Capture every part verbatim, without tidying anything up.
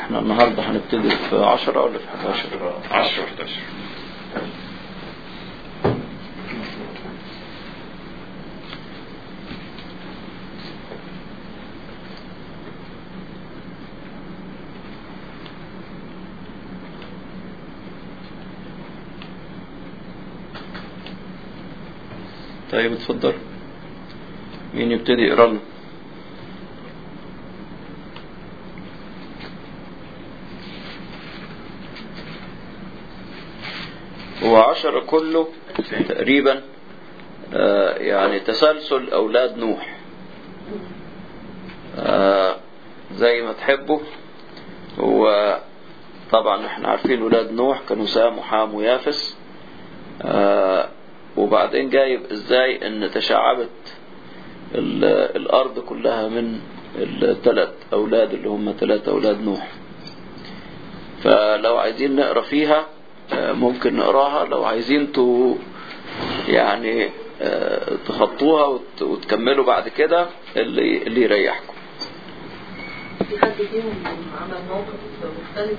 احنا النهاردة هنبتدي في عشرة ولا في حداشر؟ عشرة حداشر. طيب اتفضل، مين يبتدي يقرا لنا؟ هو عشرة كله تقريبا آه يعني تسلسل أولاد نوح، آه زي ما تحبوا. هو طبعا احنا عارفين أولاد نوح كانوا سام وحام ويافس، آه وبعدين جايب ازاي ان تشعبت الأرض كلها من الثلاث أولاد اللي هم ثلاثة أولاد نوح. فلو عايزين نقرأ فيها ممكن نقراها، لو عايزين تو يعني تخطوها وتكملوا بعد كده اللي اللي يريحكم. في حد فيهم عمل موقف مختلف؟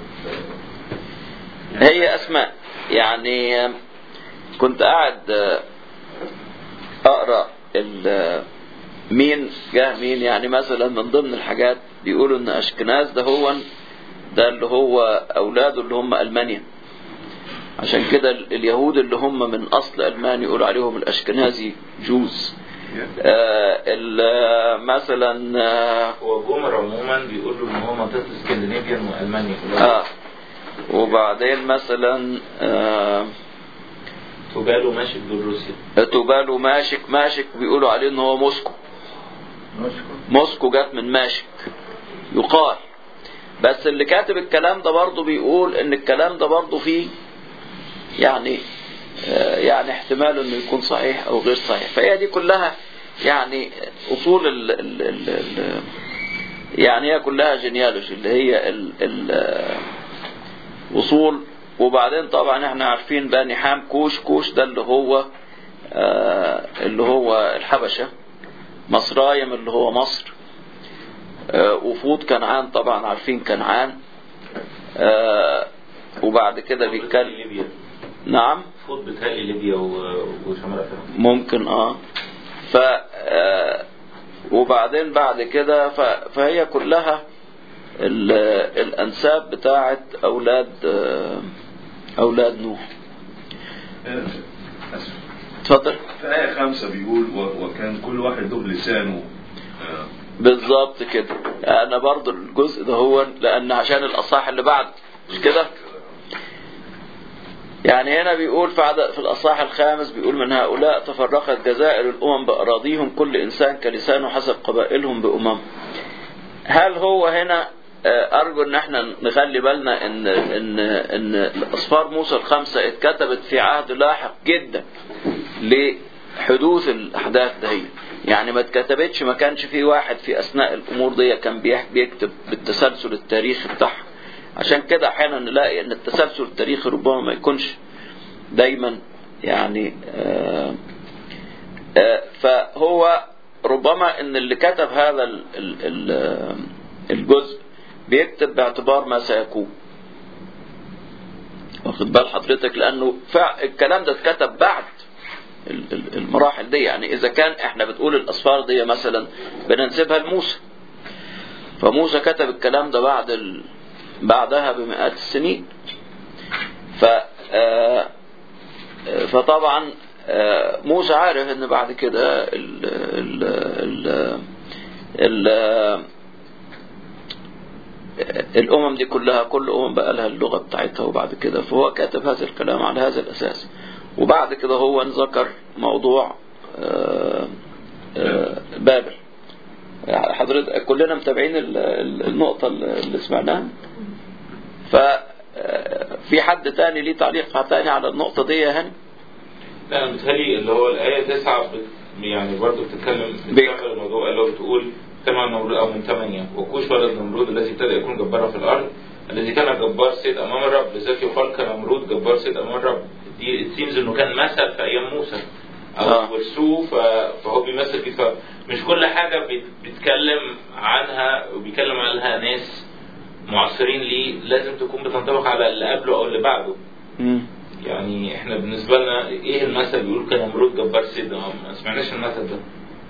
هي أسماء يعني كنت قاعد أقرأ مين جاه مين، يعني مثلا من ضمن الحاجات بيقولوا ان أشكناز ده هو ده اللي هو أولاده اللي هم ألمانيا، عشان كده اليهود اللي هم من أصل ألماني يقولوا عليهم الأشكنازي جوز. آه مثلا آه هو جمر عموما بيقولوا ان هو منطقة اسكندنافيا وألمانيا آه وبعدين مثلا آه توبالو ماشك دول روسيا. توبالو ماشك ماشك بيقولوا عليه ان هو موسكو. موسكو جات من ماشك يقال، بس اللي كاتب الكلام ده برضه بيقول ان الكلام ده برضه فيه يعني يعني احتمال انه يكون صحيح او غير صحيح. فهي دي كلها يعني اصول ال ال ال ال يعني هي كلها جينيالوجي اللي هي ال ال اصول. وبعدين طبعا احنا عارفين بني حام كوش، كوش ده اللي هو آه اللي هو الحبشة، مصرايم اللي هو مصر، آه وفود كنعان طبعا عارفين كنعان، آه وبعد كده بيتكلم نعم فوت بتهيألي ليبيا وشمال افريقيا ممكن اه ف آه وبعدين بعد كده فهي كلها الانساب بتاعت اولاد آه اولاد نوح. اتفضل. في آية خمسة بيقول وكان كل واحد له لسانه. بالظبط كده. انا برضو الجزء ده هو لان عشان الاصحاح اللي بعد مش كده، يعني هنا بيقول في الأصحاح الخامس بيقول من هؤلاء تفرقت جزائر الأمم بأراضيهم كل إنسان كلسانه حسب قبائلهم بأمم. هل هو هنا أرجو إن احنا نخلي بالنا إن إن إن الأسفار موسى الخمسة اتكتبت في عهد لاحق جدا لحدوث الأحداث دهية، يعني ما اتكتبتش ما كانش في واحد في أثناء الأمور دي كان بيكتب بالتسلسل التاريخي بتاعها. عشان كده احيانا نلاقي ان التسلسل التاريخي ربما ما يكونش دايما يعني آآ آآ فهو ربما ان اللي كتب هذا الجزء بيكتب باعتبار ما سيكون، واخد بال حضرتك، لانه الكلام ده اتكتب بعد المراحل دي. يعني اذا كان احنا بتقول الاسفار دي مثلا بننسبها لموسى، فموسى كتب الكلام ده بعد ال بعدها بمئات السنين. ف فطبعا موسى عارف ان بعد كده ال ال ال ال الامم دي كلها كل امم بقى لها اللغه بتاعتها، وبعد كده فهو كاتب هذا الكلام على هذا الاساس. وبعد كده هو ذكر موضوع بابل. حضرتك كلنا متابعين النقطه اللي سمعناها. ففي حد تاني ليه تعليق تاني على النقطة دي يا هاني؟ لا أنا بتهيألي اللي هو الآية تسعة يعني برضه بتتكلم بتكمل الموضوع اللي هو بتقول كما نمرود أو من ثمانية وكوش ولد نمرود الذي ابتدأ يكون جبارا في الأرض الذي كان جبار سيد أمام الرب لذلك يقال كنمرود جبار سيد أمام الرب. دي السيمز إنه كان مثل في أيام موسى أو ورثوه فهو بيمثل فيه. فمش كل حاجة بيتكلم عنها وبيتكلم عنها ناس معاصرين ليه لازم تكون بتنطبق على اللي قبله او اللي بعده. مم. يعني احنا بالنسبه لنا ايه المثل بيقول كان نمرود جبار سيدنا، ما سمعناش المثل ده.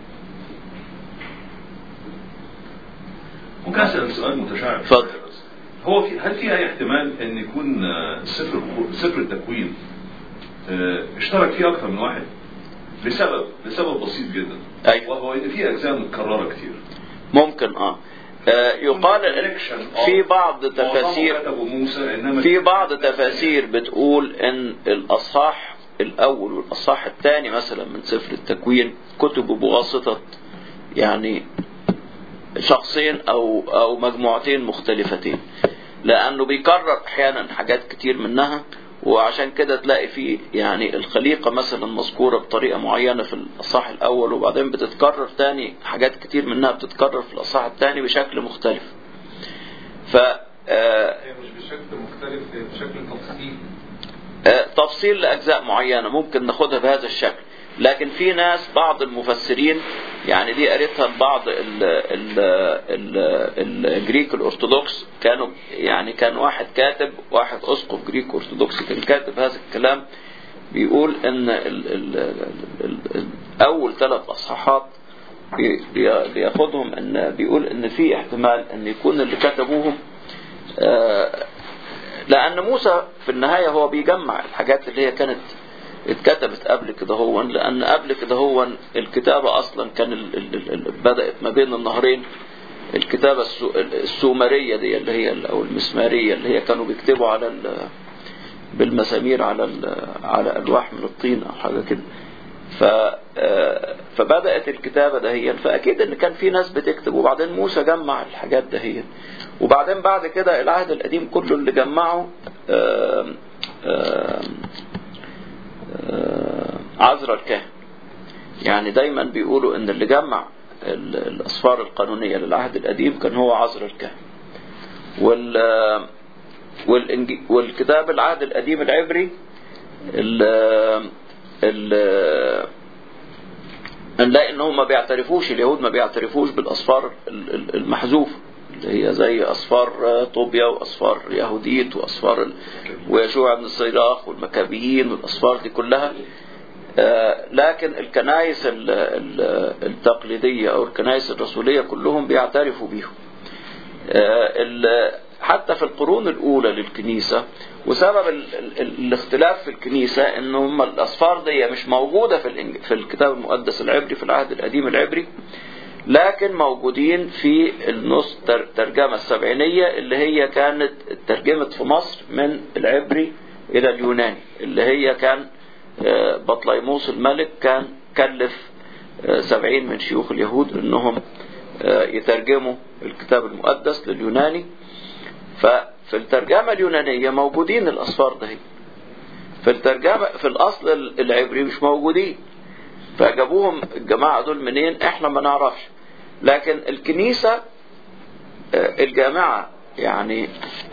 ممكن اسال سؤال متشعب؟ اتفضل. هو في هل في اي احتمال ان يكون سفر سفر التكوين اشترك فيه اكثر من واحد لسبب لسبب بسيط جدا؟ أيوة. وهو ان في اجزاء متكرره كتير. ممكن اه, آه يقال في بعض تفاسير في بعض تفاسير بتقول ان الاصحاح الاول والاصحاح الثاني مثلا من سفر التكوين كتبوا بواسطه يعني شخصين او او مجموعتين مختلفتين، لانه بيكرر احيانا حاجات كتير منها، وعشان كده تلاقي فيه يعني الخليقة مثلا مذكورة بطريقة معينة في الأصحاح الأول، وبعدين بتتكرر تاني حاجات كتير منها بتتكرر في الأصحاح الثاني بشكل مختلف. ف مش بشكل مختلف، بشكل تفصيل تفصيل لأجزاء معينة ممكن ناخدها بهذا الشكل. لكن في ناس بعض المفسرين يعني دي قريتها لبعض الجريك الأرثوذكس، كانوا يعني كان واحد كاتب واحد أسقف جريك أرثوذكسي كان كاتب هذا الكلام، بيقول ان ال ال ال ال أول ثلاث أصحاحات بياخدهم ان بيقول ان في احتمال ان يكون اللي كتبوهم لأن موسى في النهاية هو بيجمع الحاجات اللي هي كانت اتكتبت قبل كده هو، لأن قبل كده هو الكتابة أصلا كان ال ال ال بدأت ما بين النهرين. الكتابة السومرية دي اللي هي أو المسمارية اللي هي كانوا بيكتبوا على بالمسامير على على ألواح من الطين أو حاجة كده. ف فبدأت الكتابة دهيا، فأكيد إن كان في ناس بتكتب، وبعدين موسى جمع الحاجات دهيا، وبعدين بعد كده العهد القديم كله اللي جمعه آآ آآ عزرا الكاهن. يعني دايما بيقولوا ان اللي جمع الأسفار القانونية للعهد القديم كان هو عزرا الكاهن. وال والكتاب العهد القديم العبري ال ال نلاقي انهم ما بيعترفوش، اليهود ما بيعترفوش بالأسفار المحذوفة اللي هي زي أسفار طوبيا وأسفار يهوديت وأسفار ويشوع بن الصيراخ والمكابيين والأسفار دي كلها. لكن الكنائس التقليدية أو الكنائس الرسولية كلهم بيعترفوا بيهم. حتى في القرون الأولى للكنيسة، وسبب الاختلاف في الكنيسة إنهم الأسفار دي مش موجودة في في الكتاب المقدس العبري في العهد القديم العبري، لكن موجودين في النص ترجمة السبعينية اللي هي كانت ترجمت في مصر من العبري إلى اليوناني، اللي هي كان بطليموس الملك كان كلف سبعين من شيوخ اليهود انهم يترجموا الكتاب المقدس لليوناني. ففي الترجمة اليونانية موجودين الأسفار ده، في الترجمة في الأصل العبري مش موجودين، فجابوهم الجماعة دول منين احنا ما نعرفش. لكن الكنيسة الجامعة يعني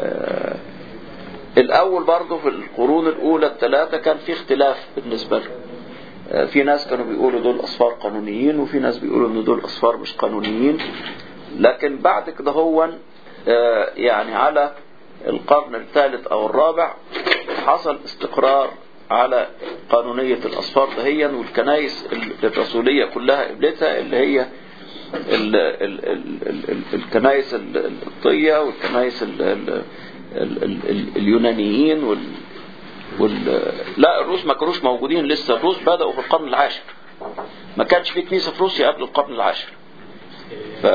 الأول برضو في القرون الأولى الثلاثة كان في اختلاف بالنسبة لهم. في ناس كانوا بيقولوا دول أسفار قانونيين، وفي ناس بيقولوا إن دول أسفار مش قانونيين. لكن بعد كده هو يعني على القرن الثالث أو الرابع حصل استقرار على قانونية الأسفار دهيا، والكنائس الرسولية كلها قبلتها اللي هي ال ال ال ال الكنائس القبطية والكنائس ال ال ال ال اليونانيين وال, وال لا الروس ما كانوش موجودين لسه. الروس بدأوا في القرن العاشر، ما كانش في كنيسة في روسيا قبل القرن العاشر. ف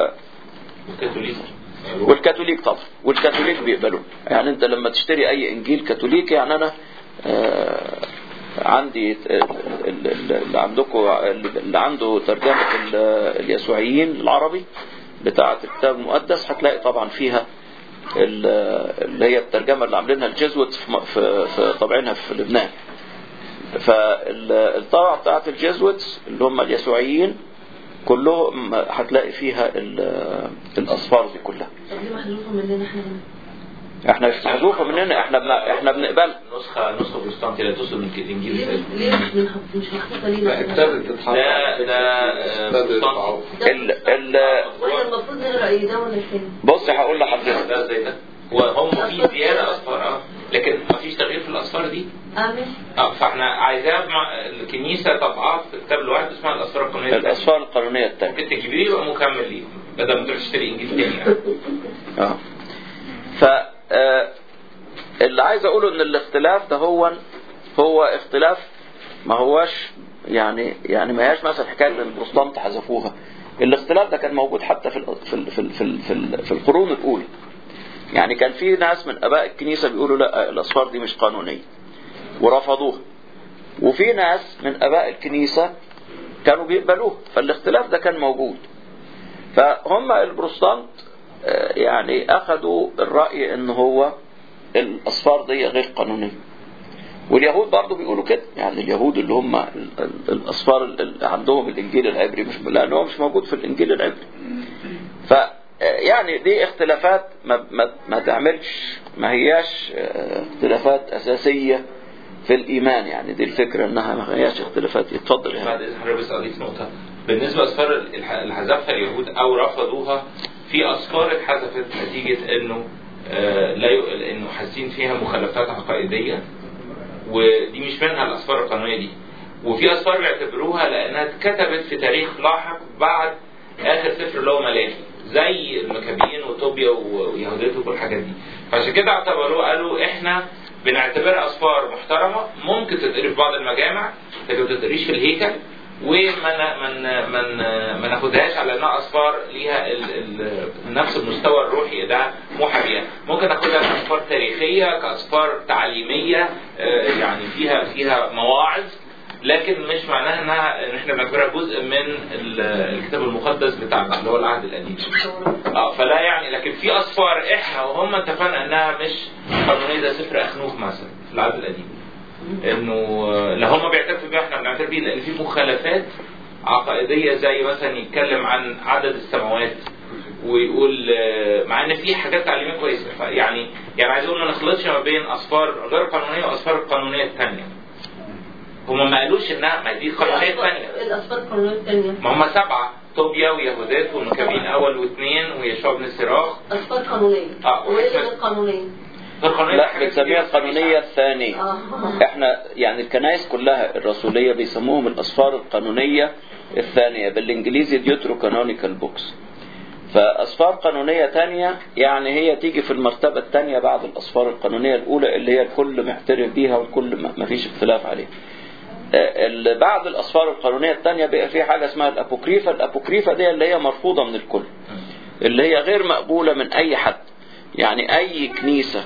والكاثوليك طبعا، والكاثوليك بيقبلوا. يعني انت لما تشتري اي انجيل كاثوليكي، يعني انا آه عندي اللي عندكم اللي عنده ترجمة اليسوعيين العربي بتاعة الكتاب المقدس هتلاقي طبعا فيها اللي هي الترجمة اللي عاملينها الجيزوت في في طبعينها في لبنان. فالطبعة بتاعة الجيزوت اللي هم اليسوعيين كلهم هتلاقي فيها الأسفار دي كلها. طب ليه محذوفة مننا احنا؟ احنا مش محذوفة مننا، احنا بن... احنا بنقبل نسخة نسخة بروتستانتية لا تصل من الانجيل. ليه مش مش محطوطة لينا؟ ابتدت تتحط. لا لا بروتستانتي. ال ال واحنا المفروض نقرا ايه ده ولا الثاني؟ بص هقول لحضرتك. ده زي ده. وهم في زياده اصفار اه لكن ما فيش تغيير في الاصفار دي. امين. اه فاحنا عايزاه مع الكنيسه طبعات في كتاب الواحد اسمها الاسفار القانونيه. الاسفار القانونيه الثانيه ممكن تجيبيه يبقى مكمل ليهم بدل ما تروح تشتري انجيل تاني يعني. اه ف آه اللي عايز اقوله ان الاختلاف ده هو هو اختلاف ما هواش يعني يعني ما هياش مثلا حكايه ان البروتستانت حذفوها. الاختلاف ده كان موجود حتى في ال في ال في ال في, ال في, ال في القرون الاولى. يعني كان في ناس من اباء الكنيسه بيقولوا لا الاسفار دي مش قانونيه ورفضوها، وفي ناس من اباء الكنيسه كانوا بيقبلوها، فالاختلاف ده كان موجود. فهم البروتستانت يعني اخذوا الراي ان هو الاسفار دي غير قانونيه، واليهود برضو بيقولوا كده. يعني اليهود اللي هم الاسفار اللي عندهم الانجيل العبري مش لانه مش موجود في الانجيل العبري. ف يعني دي اختلافات ما, ما, ما تعملش ما هياش اختلافات اساسيه في الايمان. يعني دي الفكره انها ما هياش اختلافات. يتفضل يعني. بعد اذن بس اضيف نقطه بالنسبه لاسفار اللي حذفها اليهود او رفضوها. في اسفار اتحذفت نتيجه انه آه لا ي... انه حاسين فيها مخالفات عقائديه، ودي مش منها الاسفار القانونيه دي. وفي اسفار بيعتبروها لانها اتكتبت في تاريخ لاحق بعد اخر سفر اللي هو ملاكي، زي المكابيين وطوبيا ويهوديت وكل الحاجات دي. فعشان كده اعتبروه قالوا احنا بنعتبرها اسفار محترمه ممكن تتقري في بعض المجامع لكن ما تتقريش في الهيكل، وما من من ما ناخدهاش على انها اسفار ليها ال ال نفس المستوى الروحي ده موحى بيها. ممكن ناخدها كاسفار تاريخيه كاسفار تعليميه يعني فيها فيها مواعظ، لكن مش معناها انها ان احنا بنعتبرها جزء من الكتاب المقدس بتاعنا اللي هو العهد القديم. اه فلا يعني لكن في اسفار احنا وهم اتفقنا انها مش قانونيه زي سفر اخنوخ مثلا في العهد القديم، انه لا هم بيعترفوا بيها احنا بنعترف بيه لان في مخالفات عقائديه زي مثلا يتكلم عن عدد السماوات ويقول مع ان في حاجات تعليميه كويسه. يعني يعني عايز اقول ما نخلطش ما بين اسفار غير قانونيه واسفار القانونيه الثانيه. هم ما قالوش انها ما دي قانونيه ثانيه. الاسفار القانونيه الثانيه ما هم سبعه طوبيا ويهودات والمكابين اول واثنين ويشوع بن سراخ. اسفار قانونيه. اه وايه القانونيه؟ لا بنسميها القانونيه الثانيه. احنا يعني الكنائس كلها الرسوليه بيسموهم الاسفار القانونيه الثانيه، بالانجليزي ديوترو كانونيكال بوكس. فاسفار قانونيه ثانيه يعني هي تيجي في المرتبه الثانيه بعد الاسفار القانونيه الاولى اللي هي الكل معترف بيها والكل ما فيش اختلاف عليها. اللي بعد الاسفار القانونيه الثانيه بقى في حاجه اسمها الابوكريفا. الابوكريفا دي اللي هي مرفوضه من الكل، اللي هي غير مقبوله من اي حد. يعني اي كنيسه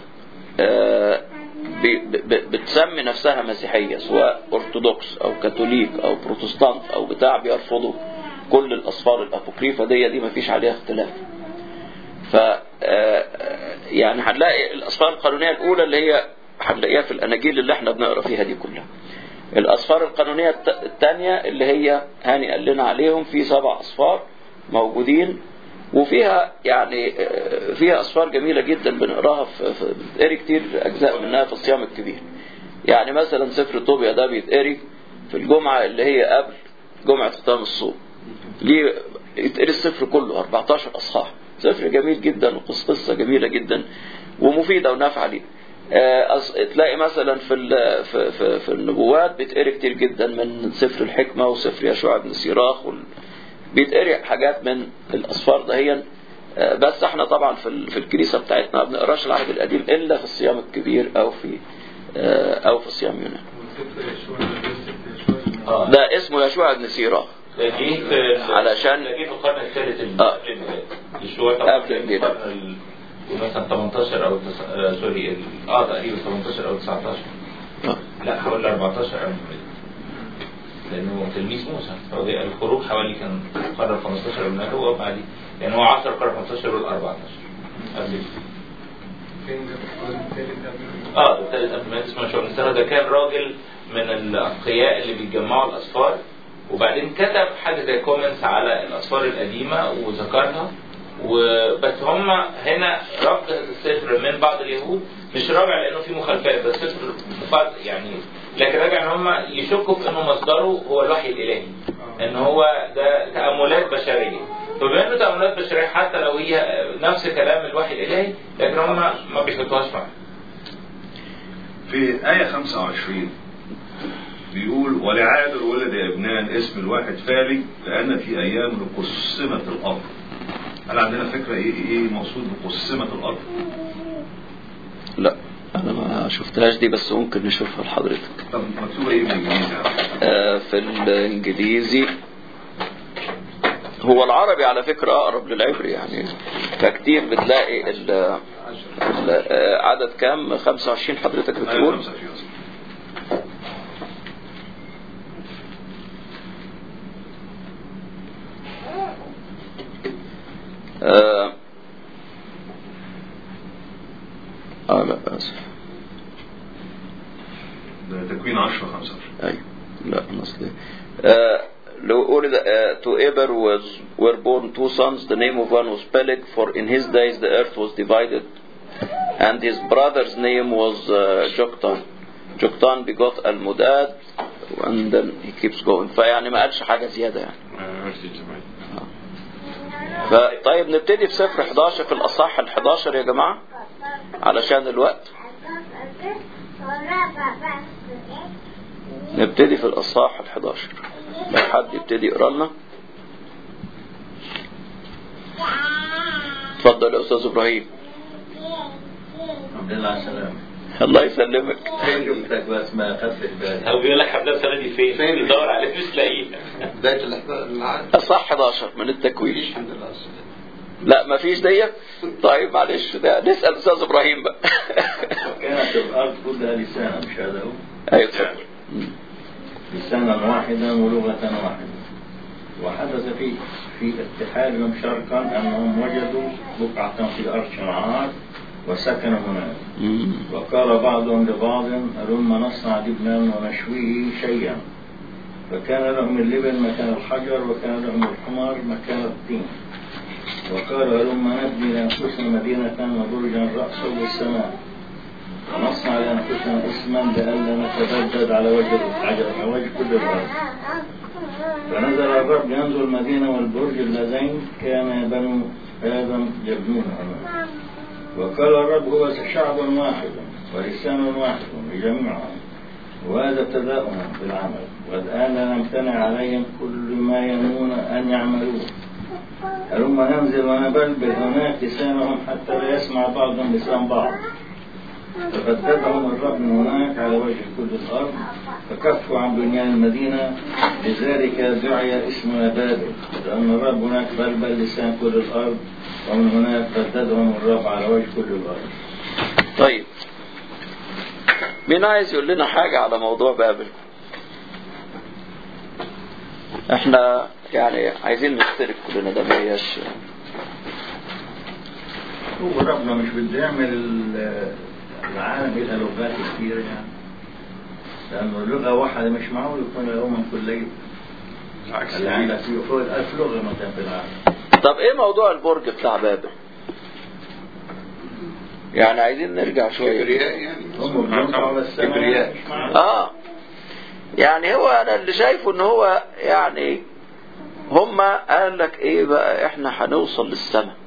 بتسمي نفسها مسيحيه سواء ارثوذكس او كاثوليك او بروتستانت او بتاع بيرفضوا كل الاسفار الابوكريفا دي دي ما فيش عليها اختلاف. ف يعني هنلاقي الاسفار القانونيه الاولى اللي هي هنلاقيها في الاناجيل اللي احنا بنقرا فيها دي كلها. الاسفار القانونيه الثانيه اللي هي هاني قال لنا عليهم في سبع اسفار موجودين، وفيها يعني فيها اسفار جميله جدا بنقراها في بتقري كتير اجزاء منها في الصيام الكبير. يعني مثلا سفر طوبيا ده بيتقري في الجمعه اللي هي قبل جمعه ختام الصوم. ليه يتقري السفر كله أربعتاشر اصحاح. سفر جميل جدا وقصه جميله جدا ومفيده ونافعه ليه. تلاقي مثلا في في في النبوات بيتقري كتير جدا من سفر الحكمه وسفر يشوع بن سيراخ، بيتقري حاجات من الاسفار دهيا. بس احنا طبعا في في الكنيسه بتاعتنا ما بنقراش العهد القديم الا في الصيام الكبير او في او في صيام يونان. ده اسمه يشوع بن سيراخ علشان جه في القرن الثالث اه قبل الميلاد مثلا تمنتاشر او تس... سوري اه تقريبا تمنتاشر او تسعتاشر. اه لا حوالي أربعتاشر او لانه تلميذ موسى. فهو الخروج حوالي كان القرن خمستاشر او الميلاد هو بعد يعني هو عصر القرن خمستاشر وال أربعتاشر قبل اه الثالث قبل ما اسمه شو السنه. ده كان راجل من الاتقياء اللي بيجمعوا الاسفار، وبعدين كتب حاجه زي كومنتس على الاسفار القديمه وذكرها. وبس هم هنا رفض السفر من بعض اليهود مش راجع لانه في مخالفات، بس سفر فرض يعني، لكن راجع ان هم يشكوا في انه مصدره هو الوحي الالهي، ان هو ده تاملات بشريه فبما انه تأملات بشرية حتى لو هي نفس كلام الوحي الالهي لكن هم ما بيحطوهاش معاه. في آية خمسة وعشرين بيقول ولعابر ولد ابنان اسم الواحد فالج لأن في أيام قسمت الأرض. هل عندنا فكرة إيه إيه مقصود بقسمت الأرض؟ لا أنا ما شفتهاش دي بس ممكن نشوفها لحضرتك. طب مكتوبة إيه بالإنجليزي؟ آه في الإنجليزي هو العربي على فكرة أقرب للعبري يعني فكتير بتلاقي ال ال عدد كام خمسة وعشرين حضرتك بتقول؟ آه آه لا آسف ده تكوين عشرة خمسة عشر. أيوة لا أصلي آه لو قول uh, to Eber was were born two sons. The name of one was Peleg, for in his days the earth was divided, and his brother's name was uh, Joktan. Joktan begot Al-Mudad, and then he keeps going. فيعني ما قالش حاجة زيادة يعني. فطيب نبتدي في سفر حداشر في الأصحاح الحداشر يا جماعة علشان الوقت. نبتدي في الأصحاح الحداشر. لو حد يبتدي يقرأ لنا. اتفضل يا أستاذ إبراهيم. الحمد لله على السلامة. الله يسلمك. شفتك بس ما أخذت بالي. هو بيقول لك حبل السنة دي فين؟ فين؟ يدور عليه مش لاقيه. بداية العقد. أصحاح حداشر من التكوين. الحمد لله. لا ما فيش ديت. طيب معلش ده نسأل أستاذ إبراهيم بقى. كانت الأرض كلها لسانا مش هذا هو؟ أيوة اتفضل. لسانا واحدا ولغة واحدة. وحدث في في اتحادهم شرقا أنهم وجدوا بقعة في أرض شنعار وسكنوا هناك. وقال بعضهم لبعض هلما نصنع لبنا ونشويه شيئا. فكان لهم اللبن مكان الحجر وكان لهم الحمار مكان الطين. وقالوا هلما نبني لأنفسنا مدينة وبرجا رأسه بالسماء ونصنع لأنفسنا اسما لئلا نتبدد على وجه الحجر على وجه كل الأرض. فنزل الرب ينظر المدينة والبرج اللذين كان بنو آدم يبنونهما. وقال الرب هو شعب واحد ولسان واحد لجميعهم وهذا ابتداؤهم بالعمل والآن لا نمتنع عليهم كل ما ينوون أن يعملوه. هلما ننزل ونبلبل هناك لسانهم حتى لا يسمع بعضهم لسان بعض. ففتتهم الرب من هناك على وجه كل الأرض فكفوا عن بنيان المدينة لذلك دعي اسمها بابل لأن الرب هناك بلبل لسان كل الأرض ومن هناك فتتهم الرب على وجه كل الأرض. طيب مين عايز يقول لنا حاجة على موضوع بابل؟ احنا يعني عايزين نشترك كلنا ده ما هياش هو ربنا مش بده يعمل العالم إلها لغات كثيرة يعني لأنه لغة واحدة مش معقول يكون له من كلية اللي عندك فيه فوق الألف لغة مثلا في العالم. طب ايه موضوع البرج بتاع بابل؟ يعني عايزين نرجع شوية. كبرياء يعني. هم بينفعوا للسماء. اه يعني هو انا اللي شايفه ان هو يعني هم قال لك ايه بقى احنا هنوصل للسماء.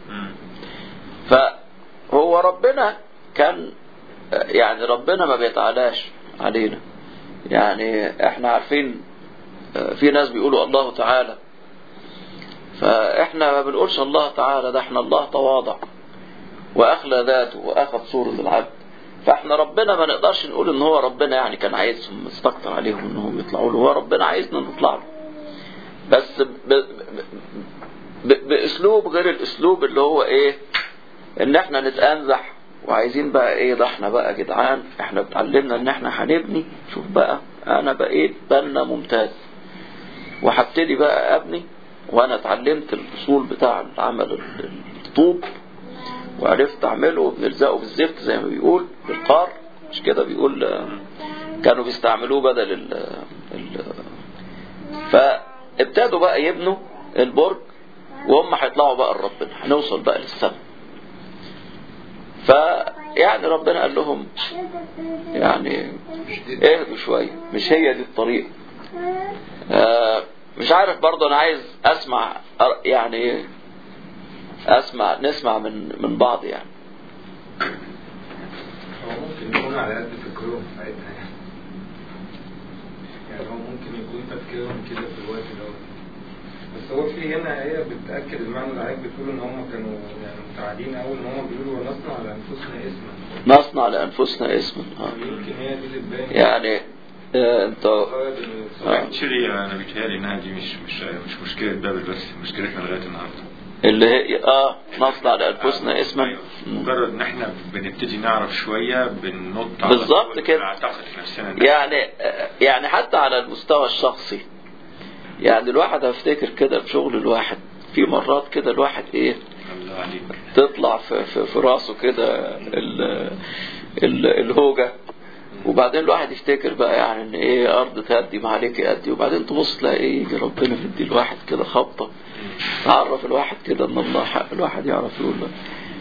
فهو ربنا كان يعني ربنا ما بيتعالاش علينا. يعني احنا عارفين في ناس بيقولوا الله تعالى فاحنا ما بنقولش الله تعالى ده احنا الله تواضع واخلى ذاته واخذ صورة العبد. فاحنا ربنا ما نقدرش نقول ان هو ربنا يعني كان عايزهم مستكتر عليهم انهم يطلعوا له. هو ربنا عايزنا نطلع له بس ب... ب... ب... باسلوب غير الاسلوب اللي هو ايه ان احنا نتأنزح وعايزين بقى ايه ده احنا بقى جدعان احنا اتعلمنا ان احنا هنبني. شوف بقى انا بقيت بنا ممتاز وهبتدي بقى ابني وانا اتعلمت الاصول بتاع العمل الطوب وعرفت اعمله وبنلزقه بالزفت زي ما بيقول بالقار مش كده بيقول كانوا بيستعملوه بدل ال ال فابتدوا بقى يبنوا البرج وهم هيطلعوا بقى لربنا هنوصل بقى للسماء. فيعني ربنا قال لهم يعني اهدوا شوية مش هي دي الطريقة. آه مش عارف برضه، انا عايز اسمع يعني اسمع نسمع من من بعض يعني. هو ممكن يكون على قد فكرهم ساعتها يعني. يعني هو ممكن يكون تفكيرهم كده في الوقت دوت. بس هو في هنا آية بتأكد المعنى اللي عليك، بتقول ان هم كانوا يعني متعادين قوي، ان هم بيقولوا ونصنع لأنفسنا اسما. نصنع لأنفسنا اسما. اه يمكن هي دي اللي تبين يعني آه انت اكشلي انا بيتهيألي انها دي مش مش مش مشكله بابل بس، مشكلتنا لغايه النهارده اللي هي اه نصنع لأنفسنا اسما. مجرد ان احنا بنبتدي نعرف شويه بننط بالظبط كده. نعتقد نفسنا يعني يعني حتى على المستوى الشخصي، يعني الواحد هفتكر كده في شغل الواحد في مرات كده الواحد ايه الله عليك تطلع في, في, في راسه كده الهوجة، وبعدين الواحد يفتكر بقى يعني ان ايه ارض تهدي ما عليك ادي، وبعدين تبص تلاقي ايه يجي ربنا يدي الواحد كده خبطة تعرف الواحد كده ان الله حق الواحد يعرف يقول له.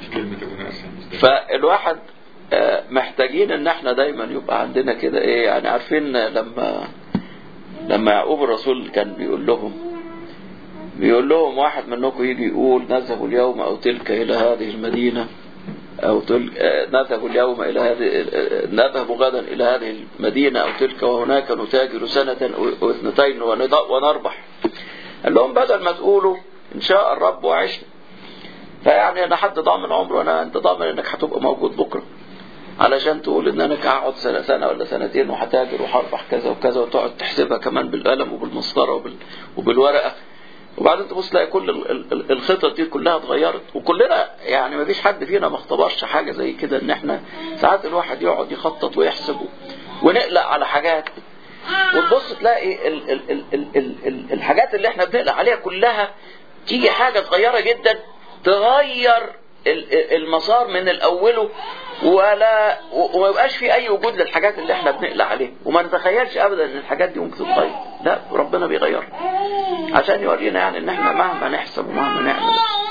فالواحد محتاجين ان احنا دايما يبقى عندنا كده ايه يعني. عارفين لما لما يعقوب الرسول كان بيقول لهم بيقول لهم واحد منكم يجي يقول نذهب اليوم او تلك الى هذه المدينة او تلك نذهب اليوم الى هذه نذهب غدا الى هذه المدينة او تلك وهناك نتاجر سنة واثنتين ونربح. قال لهم بدل ما تقولوا ان شاء الرب وعشنا، فيعني انا حد ضامن عمره، انا انت ضامن انك هتبقى موجود بكره علشان تقول ان انا هقعد سنه سنه ولا سنتين وهتاجر وهربح كذا وكذا، وتقعد تحسبها كمان بالقلم وبالمسطره وبال وبالورقه، وبعدين تبص تلاقي كل الخطط دي كلها اتغيرت. وكلنا يعني ما فيش حد فينا ما اختبرش حاجه زي كده، ان احنا ساعات الواحد يقعد يخطط ويحسب ونقلق على حاجات، وتبص تلاقي ال ال ال ال ال ال الحاجات اللي احنا بنقلق عليها كلها تيجي حاجه صغيره جدا تغير المسار من الاوله، ولا وما يبقاش في اي وجود للحاجات اللي احنا بنقلق عليها، وما نتخيلش ابدا ان الحاجات دي ممكن تتغير. لا، ربنا بيغيرها عشان يورينا يعني ان احنا مهما نحسب ومهما نعمل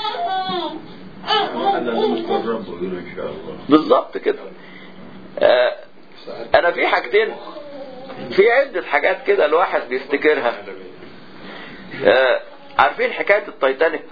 بالظبط كده. آه انا في حاجتين، في عدة حاجات كده الواحد بيفتكرها. آه عارفين حكاية التايتانيك؟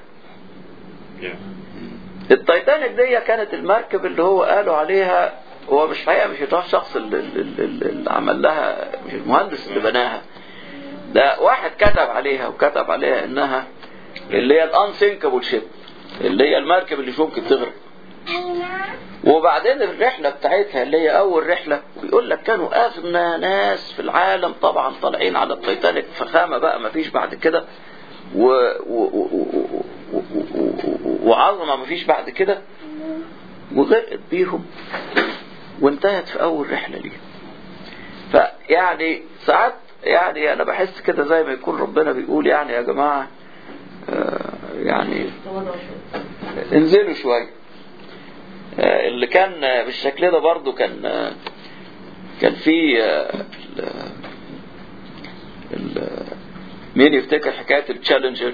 التايتانيك دي كانت المركب اللي هو قالوا عليها، هو مش حقيقة مش الشخص اللي, اللي, اللي عمل لها، مش المهندس اللي بناها، ده واحد كتب عليها وكتب عليها انها اللي هي الانسينكابل شيب، اللي هي المركب اللي مش ممكن تغرق. وبعدين الرحلة بتاعتها اللي هي اول رحلة، بيقول لك كانوا اغنى ناس في العالم طبعا طالعين على التايتانيك، فخامة بقى ما فيش بعد كده، و... و... و... و... وعظمة ما فيش بعد كده، وغرقت بيهم وانتهت في اول رحلة ليها. فيعني ساعات يعني انا بحس كده زي ما يكون ربنا بيقول يعني يا جماعة آه يعني انزلوا شوية. آه اللي كان بالشكل ده برضو كان آه كان في آه مين يفتكر حكاية التشالنجر؟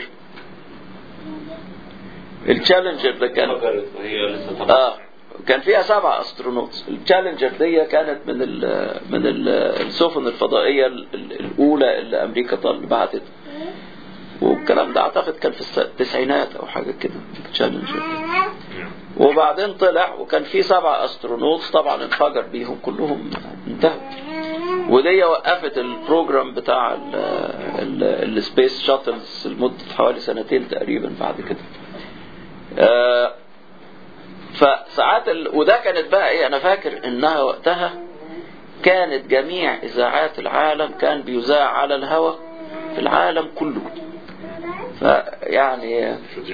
التشالنجر ده كان اه كان فيها سبعة استرونوتس. التشالنجر دي كانت من ال من ال السفن الفضائية الأولى اللي أمريكا طال بعتت، والكلام ده أعتقد كان في التسعينات أو حاجة كده التشالنجر. وبعدين طلع وكان في سبعة استرونوتس، طبعا انفجر بيهم كلهم انتهوا. ودي وقفت البروجرام بتاع السبيس شاتلز لمدة حوالي سنتين تقريبا بعد كده. آه فساعات ال... وده كانت بقى ايه، انا فاكر انها وقتها كانت جميع اذاعات العالم كان بيذاع على الهواء في العالم كله. فيعني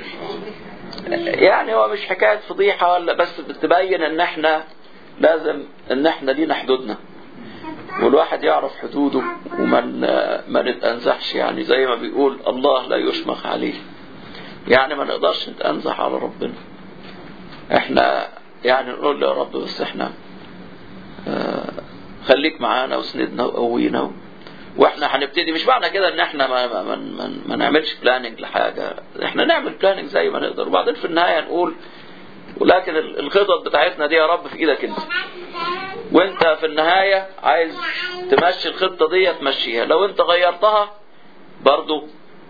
يعني هو مش حكاية فضيحة ولا بس بتبين ان احنا لازم ان احنا لينا حدودنا، والواحد يعرف حدوده ومن ما نتأنزحش. يعني زي ما بيقول الله لا يشمخ عليه، يعني ما نقدرش نتأنزح على ربنا. احنا يعني نقول له يا رب بس احنا اه خليك معانا وسندنا وقوينا، واحنا هنبتدي. مش معنى كده ان احنا ما, ما, ما, ما, ما نعملش بلاننج لحاجة، احنا نعمل بلاننج زي ما نقدر، وبعدين في النهاية نقول ولكن الخطط بتاعتنا دي يا رب في ايدك انت، وانت في النهاية عايز تمشي الخطة دي تمشيها. لو انت غيرتها برضو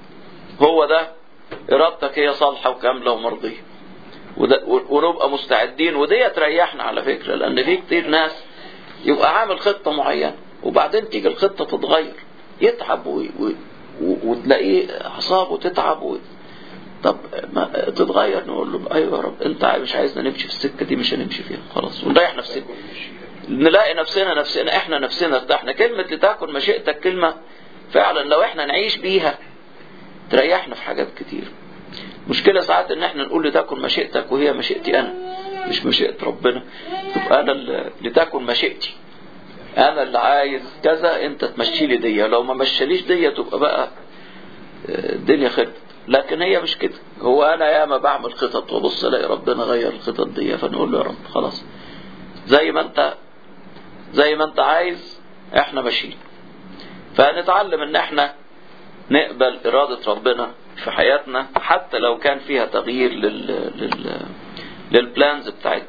هو ده ارادتك هي صالحة وكاملة ومرضية، ونبقى مستعدين. ودي تريحنا على فكرة، لان في كتير ناس يبقى عامل خطة معينة وبعدين تيجي الخطة تتغير، يتعب و... و... وتلاقيه اعصابه تتعب و... طب ما تتغير، نقول له ايوه يا رب انت مش عايزنا نمشي في السكة دي، مش هنمشي فيها خلاص، ونريح نفسنا، نلاقي نفسنا نفسنا احنا نفسنا ارتحنا. كلمة لتكن مشيئتك كلمة فعلا لو احنا نعيش بيها تريحنا في حاجات كتير. مشكلة ساعات ان احنا نقول لتكن مشيئتك وهي مشيئتي انا مش مشيئة ربنا، تبقى انا اللي لتكن مشيئتي، انا اللي عايز كذا انت تمشي لي دي، لو ما مشيليش دي تبقى بقى الدنيا خربت. لكن هي مش كده، هو انا ياما بعمل خطط وبص الاقي ربنا غير الخطط دي، فنقول له يا رب خلاص زي ما انت زي ما انت عايز احنا ماشيين. فنتعلم ان احنا نقبل ارادة ربنا في حياتنا حتى لو كان فيها تغيير لل لل للبلانز بتاعتنا.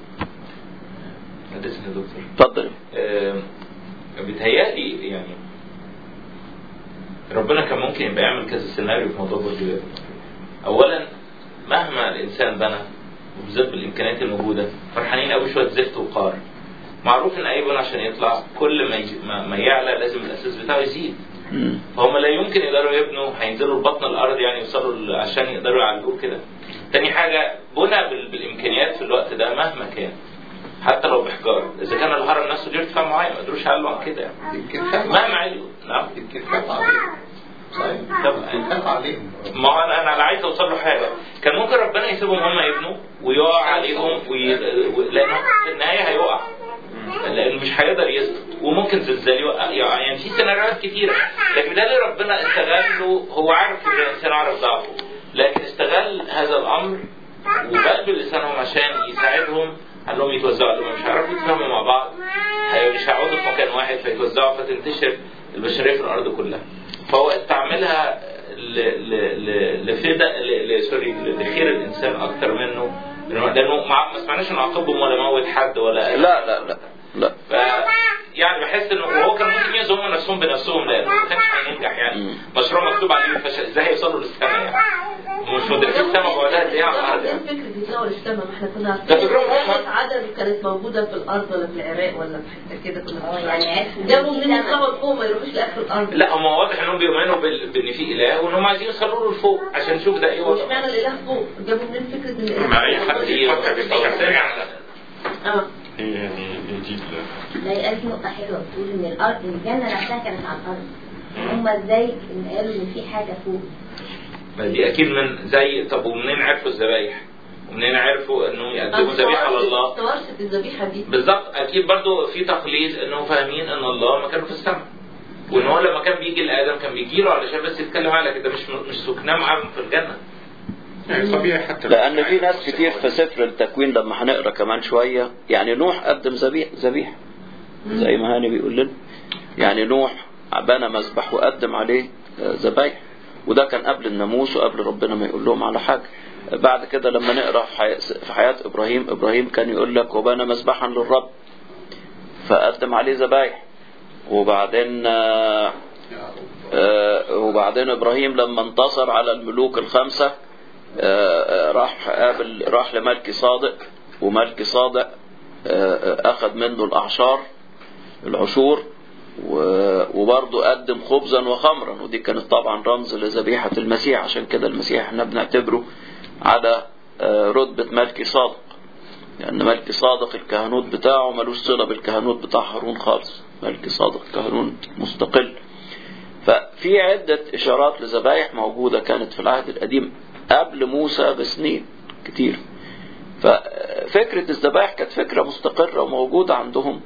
هندسة يا دكتور اتفضل. أه بيتهيألي يعني ربنا كان ممكن يبقى يعمل كذا سيناريو في موضوع برج العقرب. اولا مهما الانسان بنى وبالذات بالامكانيات الموجوده فرحانين قوي شويه زفت وقار. معروف ان اي بنى عشان يطلع كل ما ما يعلى لازم الاساس بتاعه يزيد. فهم لا يمكن يقدروا يبنوا، هينزلوا لبطن الارض يعني يوصلوا عشان يقدروا يعالجوه كده. تاني حاجه بنى بالامكانيات في الوقت ده مهما كان حتى لو بحجار، اذا كان الهرم نفسه ليه ارتفاع معين ما قدروش يعلوا عن كده يعني مهما علوا. نعم يمكن خاف عليهم. طب عليهم ما هو انا انا عايز اوصل له حاجه، كان ممكن ربنا يسيبهم هم يبنوا ويقع عليهم وي... لانه في النهايه هيقع لانه مش هيقدر يثبت، وممكن زلزال يوقع يعني في سيناريوهات كتيره. لكن ده اللي ربنا استغله، هو عارف ان الانسان عارف ضعفه لكن استغل هذا الامر وبقلب لسانهم عشان يساعدهم انهم يتوزعوا، لما مش هيعرفوا يتفاهموا مع بعض مش هيقعدوا في مكان واحد فيتوزعوا فتنتشر البشريه في الارض كلها. فهو استعملها لفدا سوري لخير الانسان اكتر منه، لانه ما سمعناش انه عاقبهم ولا موت حد ولا لا لا لا لا ف يعني بحس انه هو كان ممكن يزوموا نفسهم بنفسهم لانه ما كانش هينجح يعني مشروع مكتوب عليه الفشل، ازاي هيوصلوا للسماء يعني مش مدركين السماء بعدها قد ايه على الارض يعني. فكره يطلعوا للسماء ما احنا كنا عارفين عدد كانت موجوده في الارض ولا في العراق ولا في حته كده كنا يعني جابوا منين يطلعوا لفوق ما يروحوش لاخر الارض. لا هم واضح انهم بيؤمنوا بان في اله وانهم عايزين يوصلوا له لفوق عشان نشوف ده ايه وضعه. اشمعنى الاله فوق؟ جابوا منين فكره ان الاله ما هي حد يفكر بالتفكير يعني اه يعني يجيب لا يقال نقطة حلوة بتقول إن الأرض الجنة نفسها كانت على الأرض، هم إزاي إن قالوا إن في حاجة فوق؟ ما دي أكيد من زي طب ومنين عرفوا الذبايح؟ ومنين عرفوا إنه يقدموا ذبيحة لله؟ توارثت الذبيحة دي بالظبط. أكيد برضو في تقليد إنه فاهمين إن الله مكانه في السماء، وإن هو لما كان بيجي لآدم كان بيجي له علشان بس يتكلم على كده مش مش سكناه معاه في الجنة. يعني طبيعي حتى لأن في ناس كتير في سفر التكوين لما هنقرأ كمان شوية يعني نوح قدم ذبيح ذبيح زي ما هاني بيقول لنا، يعني نوح بنى مذبح وقدم عليه ذبايح، وده كان قبل الناموس وقبل ربنا ما يقول لهم على حاجة. بعد كده لما نقرأ في حياة إبراهيم، إبراهيم كان يقول لك وبنى مذبحا للرب فقدم عليه ذبايح. وبعدين آآ آآ وبعدين إبراهيم لما انتصر على الملوك الخمسة راح قابل راح لملكي صادق، وملكي صادق أخذ منه الأعشار العشور وبرضه قدم خبزا وخمرا، ودي كانت طبعا رمز لذبيحة المسيح. عشان كده المسيح احنا بنعتبره على رتبة ملكي صادق، لأن يعني ملكي صادق الكهنوت بتاعه ملوش صلة بالكهنوت بتاع هارون خالص، ملكي صادق كهنوت مستقل. ففي عدة إشارات لذبايح موجودة كانت في العهد القديم قبل موسى بسنين كتير. ففكرة الذبائح كانت فكرة مستقرة وموجودة عندهم،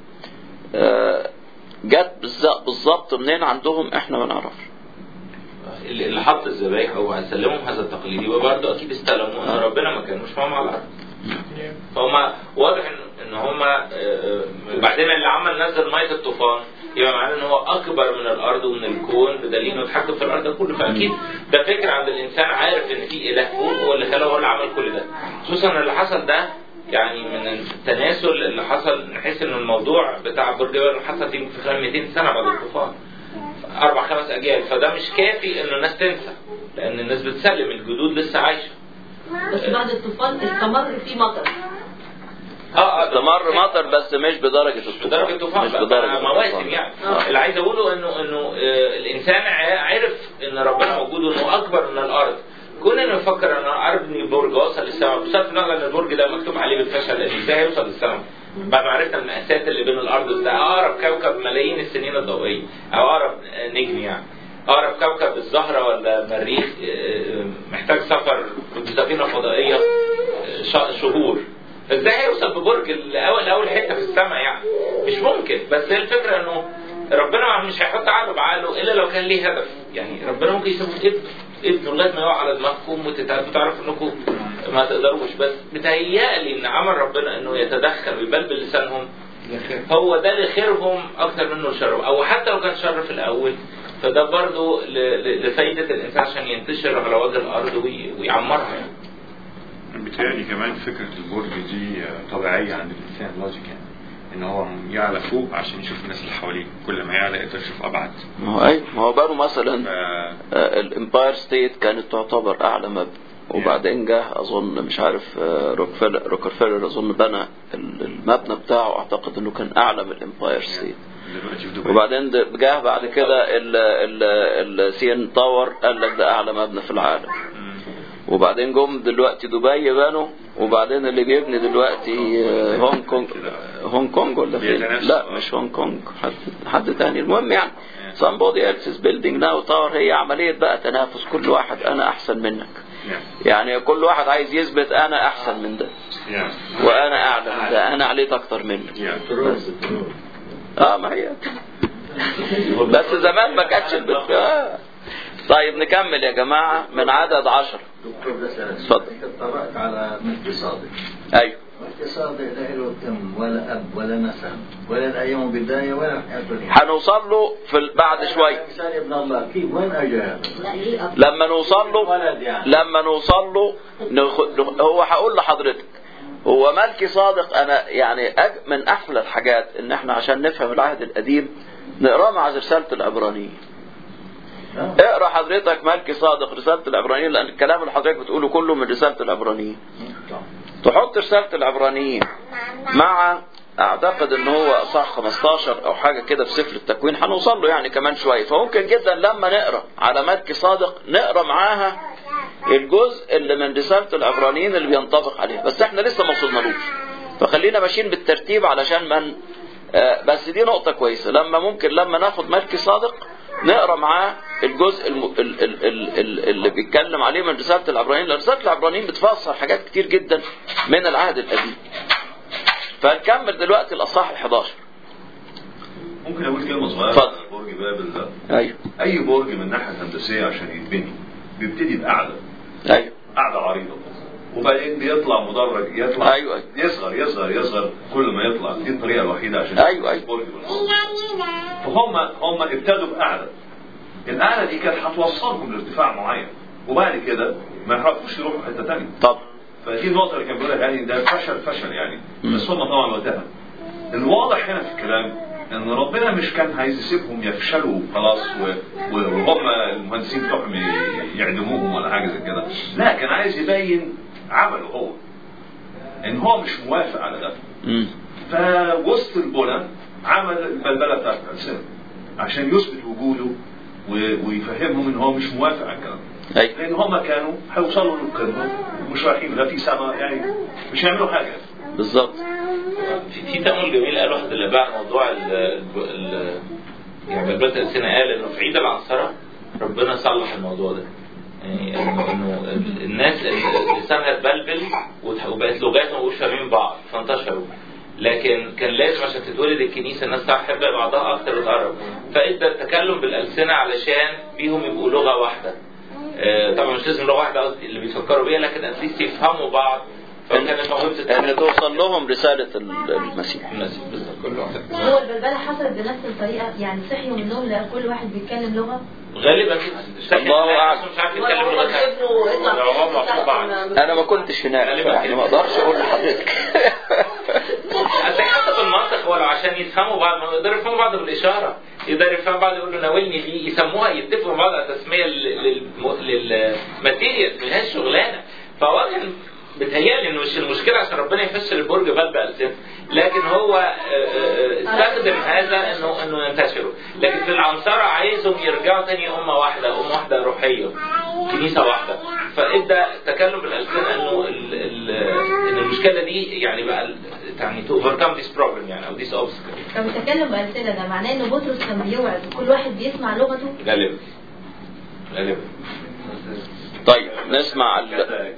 جت بالضبط منين عندهم احنا ما نعرفش. اللي حط الذبائح او هسلمهم هذا التقليد يبقى برضه اكيد استلموا ان ربنا ما كانوش معاهم على الارض. فهم واضح ان هم بعدين اللي عمل نزل ميه الطوفان يبقى معناه ان هو اكبر من الارض ومن الكون بدليل انه اتحكم في الارض كله. فاكيد ده فكر عند الانسان عارف ان في اله فوق هو اللي خلاه هو اللي عمل كل ده، خصوصا اللي حصل ده يعني من التناسل اللي حصل. نحس ان الموضوع بتاع برج العقرب حصل في خلال مئتين سنه بعد الطوفان، اربع خمس اجيال، فده مش كافي انه الناس تنسى، لان الناس بتسلم، الجدود لسه عايشه. بس بعد الطوفان استمر في مطر. اه استمر مطر بس مش بدرجه الطوفان، بدرجه الطوفان، مش بدرجه مواسم يعني. آه. اللي عايز اقوله انه انه آه الانسان عرف ان ربنا موجود وانه اكبر من الارض. كون انه يفكر ان انا ابني برج واوصل للسماء، بصرف النظر ان البرج ده مكتوب عليه بالفشل، لان ازاي هيوصل للسماء؟ بعد ما عرفنا المقاسات اللي بين الارض، ده اقرب كوكب ملايين السنين الضوئيه، او اقرب نجم يعني، اقرب كوكب الزهره ولا المريخ محتاج سفر بسفينه فضائيه شهور، فازاي هيوصل ببرج الاول اول حته في السماء يعني؟ مش ممكن. بس هي الفكره انه ربنا مش هيحط عقله بعقله الا لو كان ليه هدف. يعني ربنا ممكن يسيبه ابنه ابنه لغايه ما يقع على دماغكم وتعرفوا انكم ما تقدروش، بس بتهيألي ان عمل ربنا انه يتدخل ويبلبل لسانهم هو ده لخيرهم اكتر منه لشرهم، او حتى لو كان شر في الاول فده برضه لفايده الانسان عشان ينتشر على وجه الارض ويعمرها يعني. بالتالي كمان فكره البرج دي طبيعيه عند الانسان، لوجيك يعني، ان هو يعلى فوق عشان يشوف الناس اللي حواليه، كل ما يعلى يقدر يشوف ابعد. ما هو اي ما هو بنوا مثلا ف... الامباير ستيت كانت تعتبر اعلى مبنى، وبعدين جه اظن مش عارف روكفيلر روكفيلر اظن بنى المبنى بتاعه، اعتقد انه كان اعلى من الامباير ستيت. وبعدين جه بعد كده السي ان تاور قال لك ده اعلى مبنى في العالم. وبعدين جم دلوقتي دبي بنوا، وبعدين اللي بيبني دلوقتي هونج كونج هونج كونج ولا فين؟ لا مش هونج كونج، حد حد تاني. المهم يعني somebody else is building now tower. هي عملية بقى تنافس، كل واحد انا احسن منك، يعني كل واحد عايز يثبت انا احسن من ده وانا اعلى من ده، انا عليت اكتر منك. اه ما هي بس زمان ما كانتش البت. آه. طيب نكمل يا جماعة من عدد عشر. دكتور بس أنا اتفضل. اتطرقت على ملك صادق. أيوه. ملك صادق لا له دم ولا أب ولا نسب ولا الأيام بداية ولا حياته. هنوصل له في بعد شوي. إنسان ابن الله كيف وين أجا؟ لما نوصل له لما نوصل له نخ... هو هقول لحضرتك هو ملك صادق. أنا يعني أج... من أحلى الحاجات إن إحنا عشان نفهم العهد القديم نقرأ مع رسالة العبرانيين. اقرا حضرتك ملك صادق رسالة العبرانيين، لأن الكلام اللي حضرتك بتقوله كله من رسالة العبرانيين. تحط رسالة العبرانيين مع اعتقد ان هو اصحاح خمستاشر او حاجة كده في سفر التكوين، هنوصل له يعني كمان شوية. فممكن جدا لما نقرا على ملك صادق نقرا معاها الجزء اللي من رسالة العبرانيين اللي بينطبق عليه، بس احنا لسه ما وصلنالوش، فخلينا ماشيين بالترتيب علشان من آه بس دي نقطة كويسة. لما ممكن لما ناخد ملك صادق نقرا معاه الجزء الم... ال... ال... ال... اللي بيتكلم عليه من رسالة العبرانيين، لأن رسالة العبرانيين بتفسر حاجات كتير جدا من العهد القديم. فنكمل دلوقتي الأصحاح الحداشر. ممكن أقول كلمة صغيرة اتفضل. على برج بابل ده؟ أيوه. أي برج من الناحية الهندسية عشان يتبني بيبتدي بقعدة. أيوه. قعدة عريضة، وبعدين بيطلع مدرج يطلع أيوه. يصغر يصغر يصغر كل ما يطلع. دي الطريقة الوحيدة عشان أيوه أيوه. برج. فهم هم ابتدوا بقعدة. القعدة دي كانت هتوصلهم لارتفاع معين، وبعد كده ما يعرفوش يروحوا حتة تانية. طب فدي النقطة اللي كان بيقولها يعني ده فشل فشل يعني. بس هم طبعا وقتها الواضح هنا في الكلام ان ربنا مش كان عايز يسيبهم يفشلوا خلاص وهم المهندسين بتوعهم يعدموهم ولا حاجة زي كده، لا كان عايز يبين عمله هو ان هو مش موافق على ده. فوسط البنى عمل البلبلة بتاعت الألسنة عشان يثبت وجوده ويفهمهم ان هو مش موافق على الكلام، لان هم كانوا هيوصلوا للقمه ومش رايحين لا في سما، يعني مش هيعملوا حاجه بالظبط. في في تأمل جميل قال واحد اللي باع موضوع ال ال يعني بلبلة الألسنة، قال انه في عيد العنصرة ربنا صلح الموضوع ده، يعني انه انه الناس لسانها اتبلبل وبقت لغات ما بقوش فاهمين بعض فانتشروا، لكن كان لازم عشان تتولد الكنيسة الناس تحب بعضها أكتر وتقرب، فإدى التكلم بالألسنة علشان بيهم يبقوا لغة واحدة. آه طبعا مش لازم لغة واحدة اللي بيفكروا بيها، لكن أتليست يفهموا بعض. فكانت موهبة ان توصل لهم رسالة المسيح. المسيح بالظبط. كل واحد. هو البلبلة حصلت بنفس الطريقة، يعني صحيوا من النوم لقى كل واحد بيتكلم لغة. غالبا الله أعلم. مش عارف يتكلم لغة. أنا ما كنتش هناك يعني ما أقدرش أقول لحضرتك. حسب المنطق، هو لو عشان عشان يفهموا بعض، ما يقدروا يفهموا بعض بالاشاره، يقدر يفهم بعض يقول له ناولني دي، يسموها يتفقوا بعض على تسميه للماتيريال، ملهاش شغلانه. فهو كان بتهيألي انه مش المشكله عشان ربنا يفسر البرج بل بألسنة، لكن هو استخدم هذا انه انه ينتشروا. لكن في العنصرة عايزهم يرجعوا تاني امه واحده، امه واحده روحيه، كنيسه واحده. فابدا تكلم بالألسنة انه ال ال ان المشكله دي يعني بقى يعني تو overcome this problem يعني او this obstacle. طب التكلم بألسنة ده معناه ان بطرس كان بيوعظ وكل واحد بيسمع لغته؟ غالبا غالبا. طيب نسمع ال...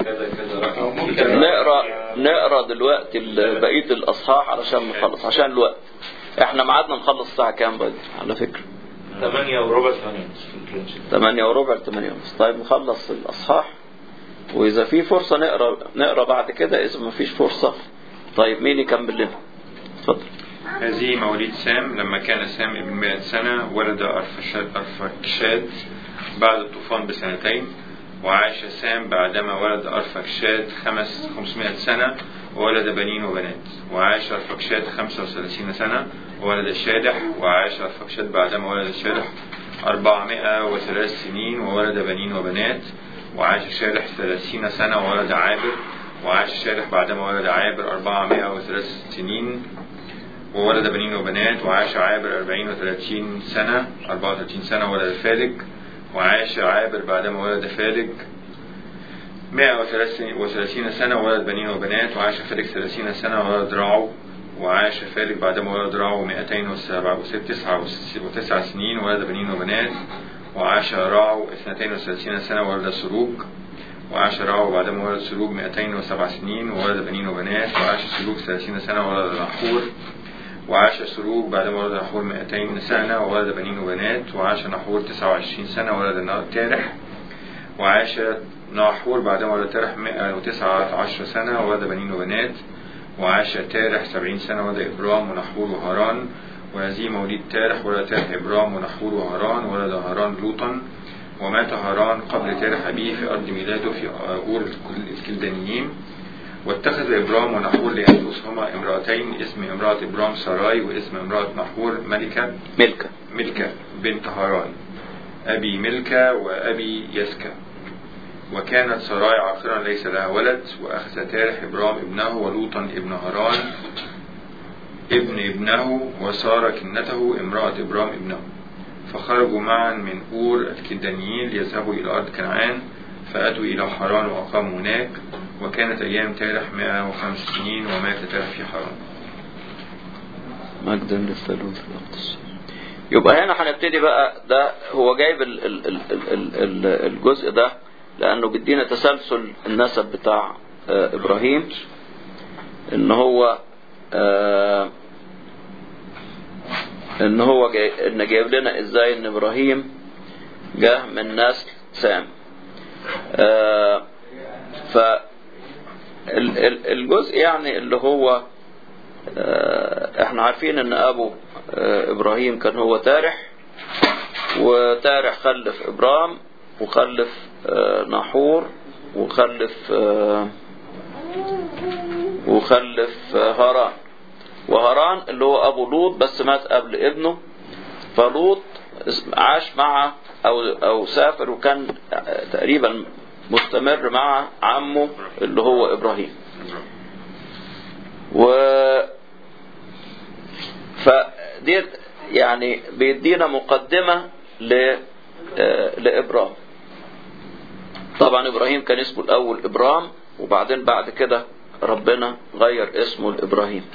نقرا نقرا دلوقتي بقيه الاصحاح علشان نخلص، عشان الوقت. احنا ميعادنا نخلص الساعه كام بدري على فكره؟ ثمانية وربع ثمانية ثمانية وربع ثمانية ونص. طيب نخلص الاصحاح، واذا في فرصه نقرا نقرا بعد كده، اذا ما فيش فرصه طيب مين يكمل لنا؟ اتفضل. هذه مواليد سام. لما كان سام ابن مئة سنة ولد أرفكشاد بعد الطوفان بسنتين. وعاش سام بعدما ولد أرفكشاد خمس خمسمائة سنة وولد بنين وبنات. وعاش أرفكشاد خمسة وثلاثين سنة وولد شادح. وعاش أرفكشاد بعدما ولد شادح أربعمائة وثلاث سنين وولد بنين وبنات. وعاش شادح ثلاثين سنة وولد عابر. وعاش شادح بعدما ولد عابر أربعمائة وثلاث سنين وولد بنين وبنات. وعاش عابر أربعين وثلاثين سنة أربعة وثلاثين سنة وولد فالج. وعاش عابر بعدما ولد فالج مائة وثلاثين سنة وولد بنين وبنات. وعاش فالج ثلاثين سنة وولد راعو. وعاش فالج بعدما ولد راعو مائتين وتسعة سنين وولد بنين وبنات. وعاش راعو اثنتين وثلاثين سنة وولد سروج. وعاش راعو بعدما ولد سروج مائتين وسبع سنين وولد بنين وبنات. وعاش سروج ثلاثين سنة وولد نحور. وعاش سروج بعدما ولد نحور مائتين سنة وولد بنين وبنات. وعاش نحور تسعة وعشرين سنة وولد تارح. وعاش نحور بعدما ولد تارح مائة وتسعة عشر سنة وولد بنين وبنات. وعاش تارح سبعين سنة ولد إبرام ونحور وهاران. وهذه مواليد تارح. ولد تارح إبرام ونحور وهاران. ولد هاران لوطا. ومات هاران قبل تارح أبيه في أرض ميلاده في أور الكلدانيين. واتخذ إبرام ونحور لأنفسهما امرأتين، اسم امرأة إبرام ساراي واسم امرأة نحور ملكة ملكة ملكة بنت هاران أبي ملكة وأبي يسكا. وكانت ساراي عاقرا ليس لها ولد. وأخذ تارح إبرام ابنه ولوطا ابن هاران ابن ابنه وسارة كنته امرأة إبرام ابنه. فخرجوا معا من أور الكلدانيين ليذهبوا إلى أرض كنعان. فأتوا إلى حران وأقاموا هناك. وكانت أيام تارح مائة وخمس سنين ومات تارح في حران. مجدا للثالوث الأقدس. يبقى هنا هنبتدي بقى، ده هو جايب ال ال ال ال ال الجزء ده لأنه بيدينا تسلسل النسب بتاع آه إبراهيم، إن هو آه إن هو جاي إن جايب لنا إزاي إن إبراهيم جاء من نسل سام. آه ف الجزء يعني اللي هو آه احنا عارفين ان ابو آه ابراهيم كان هو تارح، وتارح خلف ابرام وخلف آه نحور وخلف آه وخلف آه هاران. وهاران اللي هو ابو لوط بس مات قبل ابنه. فلوط عاش مع او او سافر وكان تقريبا مستمر مع عمه اللي هو إبراهيم. و فديت يعني بيدينا مقدمة ل لإبرام. طبعا إبراهيم كان اسمه الأول إبرام، وبعدين بعد كده ربنا غير اسمه لإبراهيم.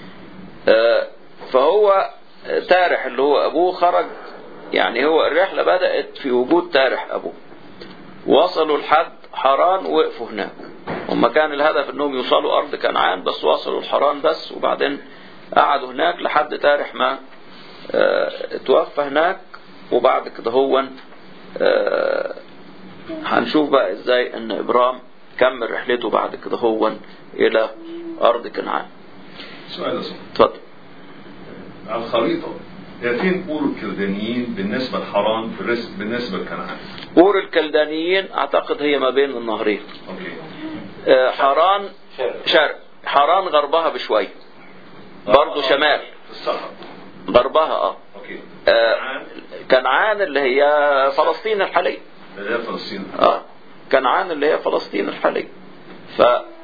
فهو تارح اللي هو أبوه خرج، يعني هو الرحلة بدأت في وجود تارح أبوه. وصلوا لحد حران ووقفوا هناك. هم كان الهدف انهم يوصلوا ارض كنعان، بس وصلوا لحران بس، وبعدين قعدوا هناك لحد تارح ما اه توفى هناك. وبعد كده هو اه هنشوف بقى ازاي ان ابرام كمل رحلته بعد كده هو الى ارض كنعان. سؤال اسمه اتفضل. على الخريطة هي فين أور الكلدانيين بالنسبة لحران بالنسبة لكنعان؟ أور الكلدانيين أعتقد هي ما بين النهرين. أوكي. آه حران شرق، حران غربها بشوية برضو شمال. في الصحراء. غربها اه. اوكي. آه كنعان اللي هي فلسطين الحالية. اللي هي فلسطين. اه كنعان اللي هي فلسطين الحالية. ف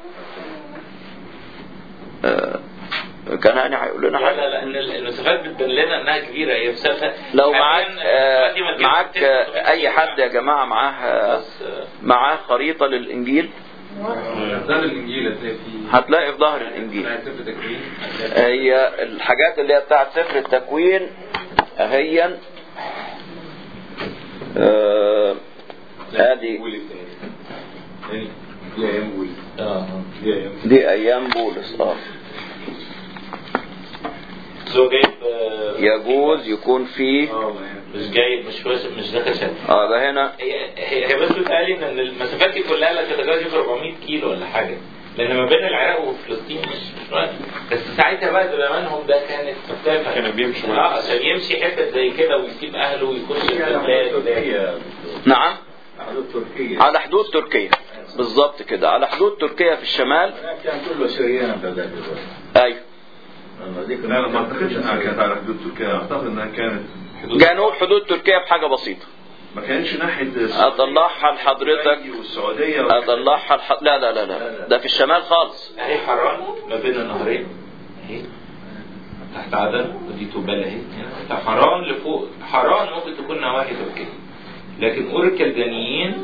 آه كان هاني هيقول لنا حاجه. لا لا لان المسافات بتبان لنا انها كبيره. هي مسافه لو معاك آه معاك آه اي حد يا جماعه معاه آه معاه خريطه للانجيل. ظهر الانجيل هتلاقي فيه هتلاقي في ظهر الانجيل هي الحاجات اللي هي بتاعت سفر التكوين هي آه هذه دي ايام بولس. اه دي ايام بولس. اه لو جايب يجوز يكون فيه مش جايب مش مش داخل شات. اه ده هنا هي هي بس بتقالي ان المسافات دي كلها لا تتجاوز أربعمية كيلو ولا حاجه، لان ما بين العراق وفلسطين مش مش وقت. بس ساعتها بقى زمانهم ده كانت مختلفه. كانوا بيمشوا اه عشان يمشي حته زي كده ويسيب اهله ويخش البلاد. نعم حدود تركيا. على حدود تركيا بالظبط كده، على حدود تركيا في الشمال. كان كله سريان بذاك الوقت. ايوه. لا لا ما اعتقدش انها كانت على حدود تركيا، اعتقد انها كانت جنوب حدود تركيا بحاجه بسيطه. ما كانش ناحيه اطلعها لحضرتك والسعوديه اطلعها الح... لا لا لا لا ده في الشمال خالص. اهي حران ما بين النهرين اهي تحت عدن ودي توبال اهي. تحت حران لفوق. حران ممكن تكون نواحي تركيا، لكن اور الكلدانيين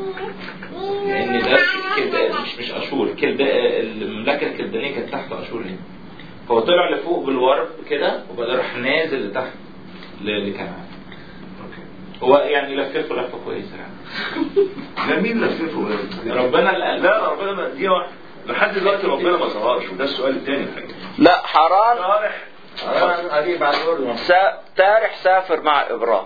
لان ده كده مش مش اشور كده. المملكه الكلدانيه كانت تحت اشور هنا، فهو طلع لفوق بالورب كده وبعدين راح نازل لتحت لكنعان. هو يعني لففه لفه كويسه يعني. لا مين لففه؟ ربنا اللي قال. لا ربنا ما دي واحد لحد دلوقتي ربنا ما ظهرش، وده السؤال الثاني الحقيقه. لا حران تارح حران قريب على الاردن. سا... تارح سافر مع ابراهيم.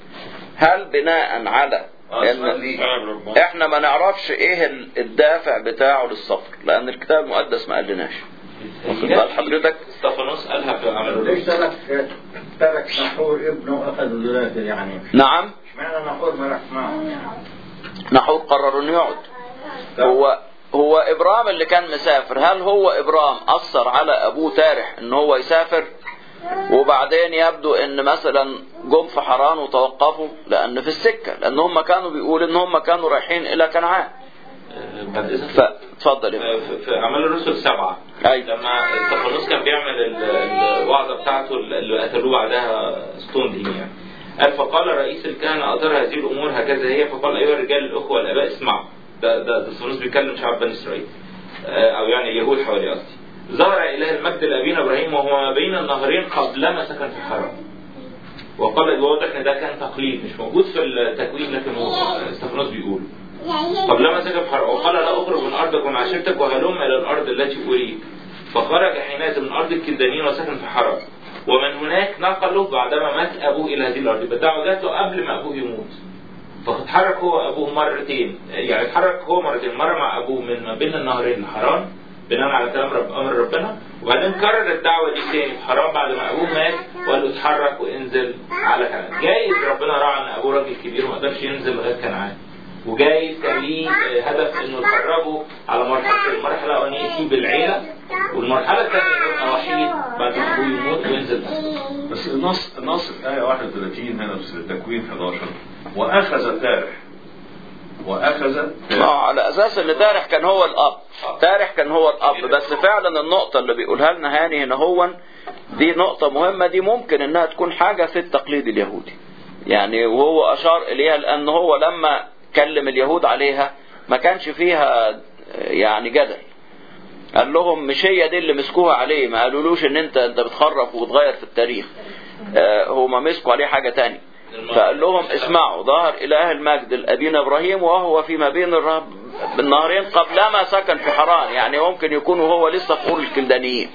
هل بناء على ان احنا ما نعرفش ايه الدافع بتاعه للسفر؟ لان الكتاب المقدس ما قالناش. واخد بال حضرتك؟ استفانوس قالها في عمل ليش ترك ترك نحور ابنه واخذ ولاده يعني؟ نعم. اشمعنى نحور ما راح معهم يعني؟ نحور قرر انه يقعد. هو هو ابرام اللي كان مسافر. هل هو ابرام اثر على ابوه تارح ان هو يسافر وبعدين يبدو ان مثلا جم في حران وتوقفوا لان في السكه، لان هم كانوا بيقولوا ان هم كانوا رايحين الى كنعان. بعد اذنك اتفضل. في اعمال الرسل سبعه أيوة. لما استفانوس كان بيعمل الوعظه بتاعته اللي قتلوه بعدها ستوندين يعني، قال فقال رئيس الكهنه اثر هذه الامور هكذا هي، فقال ايها الرجال الاخوه الاباء اسمعوا. ده ده استفانوس بيكلم شعب بني اسرائيل او يعني اليهود حوالي قصدي. ظهر اله المجد لابينا ابراهيم وهو ما بين النهرين قبلما سكن في حران. وقال واضح ان ده كان تقليد مش موجود في التكوين، لكن استفانوس بيقول قبلما سكن في حران. وقال لا اخرج من ارضك ومن عشيرتك وهلم الى الارض التي اريك. فخرج حينئذ من ارض الكلدانيين وسكن في حران، ومن هناك نقله بعدما مات ابوه الى هذه الارض. بدعوا ذاته قبل ما ابوه يموت، فاتحرك هو ابوه مرتين، يعني اتحرك هو مرتين، مره مع ابوه من ما بين النهرين لحران بناء على كلام رب امر ربنا، وبعدين كرر الدعوه دي تاني في حرام بعد ما ابوه مات وقال له اتحرك وانزل على كنعان. جايز ربنا راعى ان ابوه راجل كبير وما قدرش ينزل لغايه كنعان، وجايز كان ليه هدف انه يخرجه على مرحله المرحله الاولانيه يسيب العيله، والمرحله الثانيه يبقى وحيد بعد ما ابوه يموت وينزل بس. بس النص النص في ايه واحد وثلاثين هنا في التكوين حداشر واخذ تارح واخذ اه على اساس ان تارح كان هو الاب. تارح كان هو الاب، بس فعلا النقطه اللي بيقولها لنا هاني هنا هو دي نقطه مهمه، دي ممكن انها تكون حاجه في التقليد اليهودي يعني، وهو اشار اليها لان هو لما كلم اليهود عليها ما كانش فيها يعني جدل. قال لهم مش هي دي اللي مسكوها عليه، ما قالولوش ان انت انت بتخرف وبتغير في التاريخ. آه هما مسكوا عليه حاجه تانية. فقال لهم اسمعوا ظهر اله المجد لابينا ابراهيم وهو فيما بين النهرين قبلما سكن في حران، يعني ممكن يكون هو لسه في اور الكلدانيين.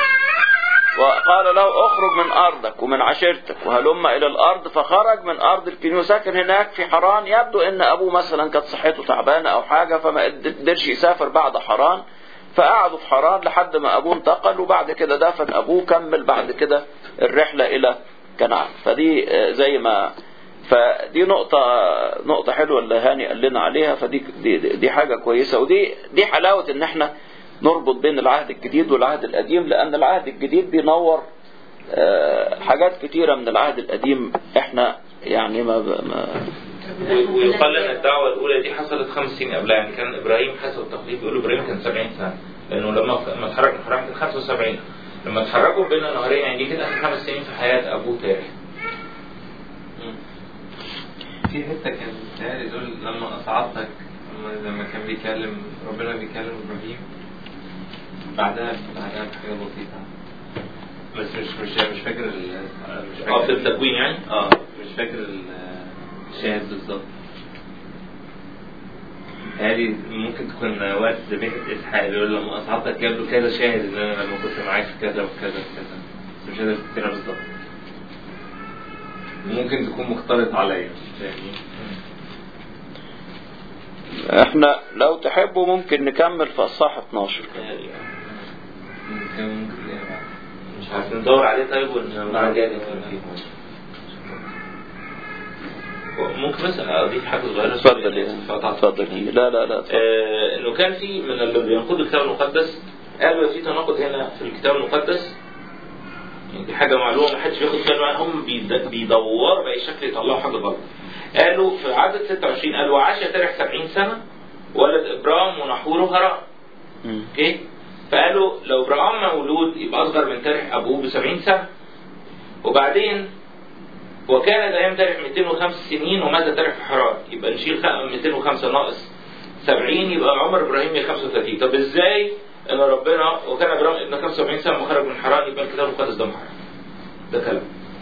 وقال له اخرج من ارضك ومن عشيرتك وهلم الى الارض، فخرج من ارض الكلدانيين وسكن هناك في حران. يبدو ان ابوه مثلا كانت صحته تعبانه او حاجه فما قدرش يسافر بعد حران، فقعدوا في حران لحد ما ابوه انتقل، وبعد كده دفن ابوه كمل بعد كده الرحله الى كنعان. فدي زي ما فدي نقطة نقطة حلوة اللي هاني قال لنا عليها. فدي دي, دي حاجة كويسة، ودي دي حلاوة ان احنا نربط بين العهد الجديد والعهد القديم، لان العهد الجديد بينور حاجات كتيرة من العهد القديم احنا يعني ما, ما ويقال ان الدعوة الاولى دي حصلت خمس سنين قبلها، يعني كان ابراهيم حسب التقليد بيقولوا ابراهيم كان سبعين سنة، لانه لما لما اتحرك من حرام كان خمسة وسبعين، لما اتحركوا بين نهرين يعني دي كده اخر خمس سنين في حياة ابوه تاريخ. في حتة كان بيتهيألي دول لما أصعدتك لما كان بيكلم ربنا بيكلم إبراهيم بعدها بعدها بحاجة بسيطة، بس مش مش مش فاكر ال مش فاكر التكوين يعني اه مش فاكر الشاهد بالظبط. هذه ممكن تكون وقت ذبيحة إسحاق يقول لما أصعدتك جاب له كذا شاهد إن أنا لما كنت معاك في كذا وكذا وكذا، بس مش قادر أفتكرها بالظبط. ممكن تكون مختلط عليا يعني. احنا لو تحبوا ممكن نكمل في الصح اتناشر. ممكن مش عارف ندور عليه طيب ونرجع جاي ممكن بس اضيف حاجه صغيره. اتفضل يا اتفضل. لا لا لا آه انه كان في من اللي بينقضوا الكتاب المقدس قالوا في تناقض هنا في الكتاب المقدس، دي حاجة معلومة ما حدش بياخد باله عنها، هم بيدوروا بأي شكل يطلعوا حاجة غلط. قالوا في عدد ستة وعشرين قالوا وعاش ترح سبعين سنة ولد إبرام ونحوره هران. اوكي؟ فقالوا لو إبرام مولود يبقى أصغر من ترح أبوه بسبعين سنة. وبعدين وكان الأيام ترح مئتين وخمس سنين وماذا ترح في حران، يبقى نشيل مئتين وخمسة ناقص سبعين يبقى عمر إبراهيم خمسة وثلاثين. طب إزاي ان ربنا وكان ابراهيم ابن خمسة وسبعين سنه مخرج من حران يبقى الكتاب المقدس ده محرم؟ ده كلام.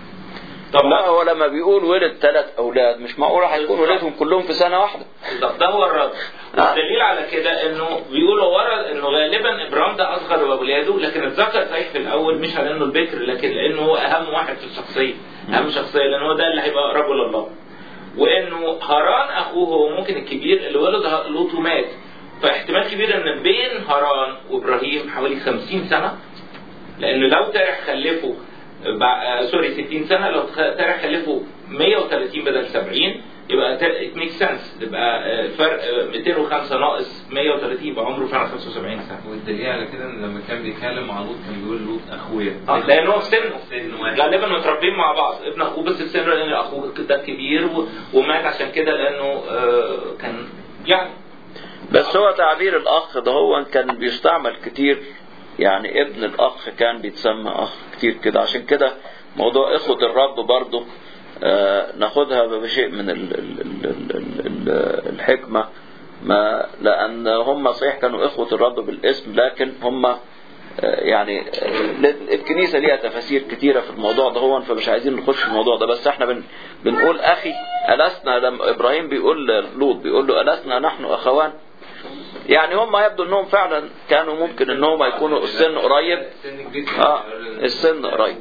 طب لا هو لما بيقول ولد ثلاث اولاد مش معقول هيكون ولدهم كلهم في سنه واحده. ده هو الرد. الدليل على كده انه بيقولوا ورا انه غالبا ابراهيم ده اصغر اولاده، لكن اتذكر صحيح في الاول مش على انه البكر لكن لانه هو اهم واحد في الشخصيه، اهم شخصيه لانه هو ده اللي هيبقى رجل الله. وانه هاران اخوه هو ممكن الكبير اللي ولد لوط ومات، فاحتمال كبير ان بين هاران وابراهيم حوالي خمسين سنة، لانه لو تاريخ خلفه بع... سوري ستين سنة، لو تاريخ خلفه مئة وثلاثين بدل سبعين يبقى it makes sense، يبقى الفرق مئتين وخمسة ناقص مئة وثلاثين يبقى عمره فعلا خمسة وسبعين سنة. والدليل على كده ان لما كان بيتكلم مع لوط كان بيقول لوط اخويا، اه لانه في سنه سنه غالبا متربين مع بعض، ابن اخوه بس في سنه لان اخوه ده كبير و... ومات عشان كده لانه آه كان يعني. بس هو تعبير الأخ ده هو كان بيستعمل كتير، يعني ابن الأخ كان بيتسمى أخ كتير كده، عشان كده موضوع إخوة الرب برضو آه ناخدها بشيء من ال ال ال ال ال الحكمة، ما لأن هم صحيح كانوا إخوة الرب بالاسم لكن هم آه يعني آه الكنيسة ليها تفاسير كتيرة في الموضوع ده هو، فمش عايزين نخش في الموضوع ده، بس احنا بن بنقول أخي ألسنا، لما إبراهيم بيقول لوط بيقول له ألسنا نحن أخوان، يعني هم يبدو انهم فعلا كانوا ممكن انهم يكونوا السن قريب، اه السن قريب.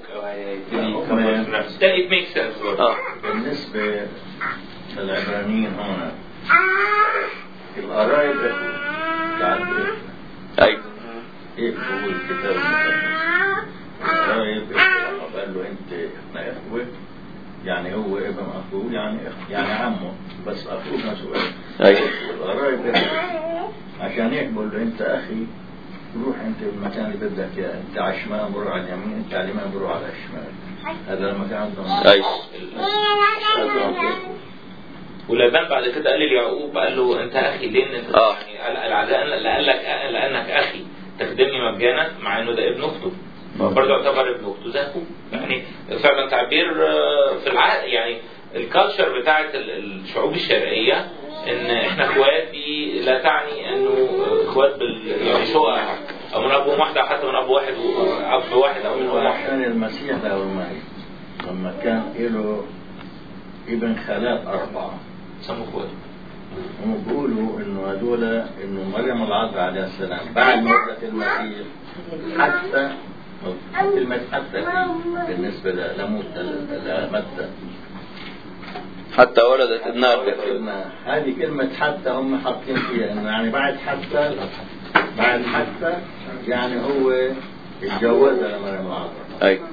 اه بالنسبه للعبرانيين هنا القرايب بعد ايوه ايه هو الكتاب المقدس القرايب لما قال له انت احنا اخوه، يعني هو ابن اخوه يعني يعني عمه بس اخوه مسؤول. ايوه القرايب عشان هيك بقول له انت اخي روح انت المكان اللي بدك اياه، انت على الشمال بروح على اليمين، انت على اليمين بروح على الشمال، هذا المكان عندهم. ايوه ولابان بعد كده قال ليعقوب قال له انت اخي ليه انت آه. يعني قال لك لانك اخي تخدمني مجانا مع انه ده ابن اخته، برضه يعتبر ابن اخته زي اخوه، يعني فعلا تعبير في العهد يعني الكالتشر بتاعت الشعوب الشرقيه ان احنا اخوات دي لا تعني انه اخوات بال يعني شقق او من اب واحده، حتى من اب واحد واب واحد او من ام واحد. كان المسيح ده لما كان له ابن خالات اربعه سموه اخوات، هم بيقولوا انه هذول انه مريم العذراء عليه السلام بعد موت المسيح حتى كلمه حتى بالنسبه لموت لمتى حتى ولدت ابنها البكر، هذه كلمة حتى هم حاطين فيها انه يعني بعد حتى بعد حتى يعني هو اتجوزها لمريم العذراء. ايوه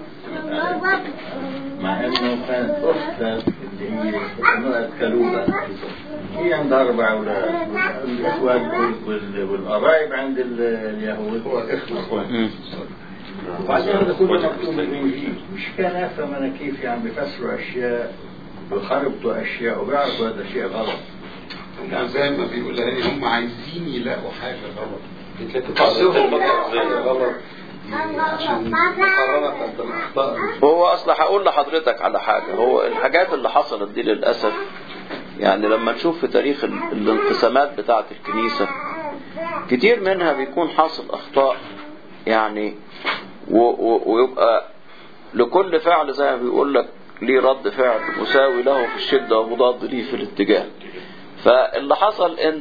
مع انه كانت اختها اللي هي اسمها كلوبة هي عندها اربع اولاد، الاخوات والقرايب عند اليهود هو اخوة. وبعدين هذا كله مكتوب بالانجيل. مش كان افهم انا كيف يعني بيفسروا اشياء بيخربطوا اشياء وبيعرفوا هذا شيء غلط. هم زي ما بيقولوا لي هم عايزين يلاقوا حاجه غلط. غلط عشان مقارنة بالأخطاء. هو أصلا هقول لحضرتك على حاجة. هو الحاجات اللي حصلت دي للأسف يعني لما نشوف في تاريخ الانقسامات بتاعة الكنيسة كتير منها بيكون حاصل أخطاء يعني ويبقى لكل فعل زي ما بيقول لك ليه رد فعل مساوي له في الشدة ومضاد ليه في الاتجاه. فاللي حصل ان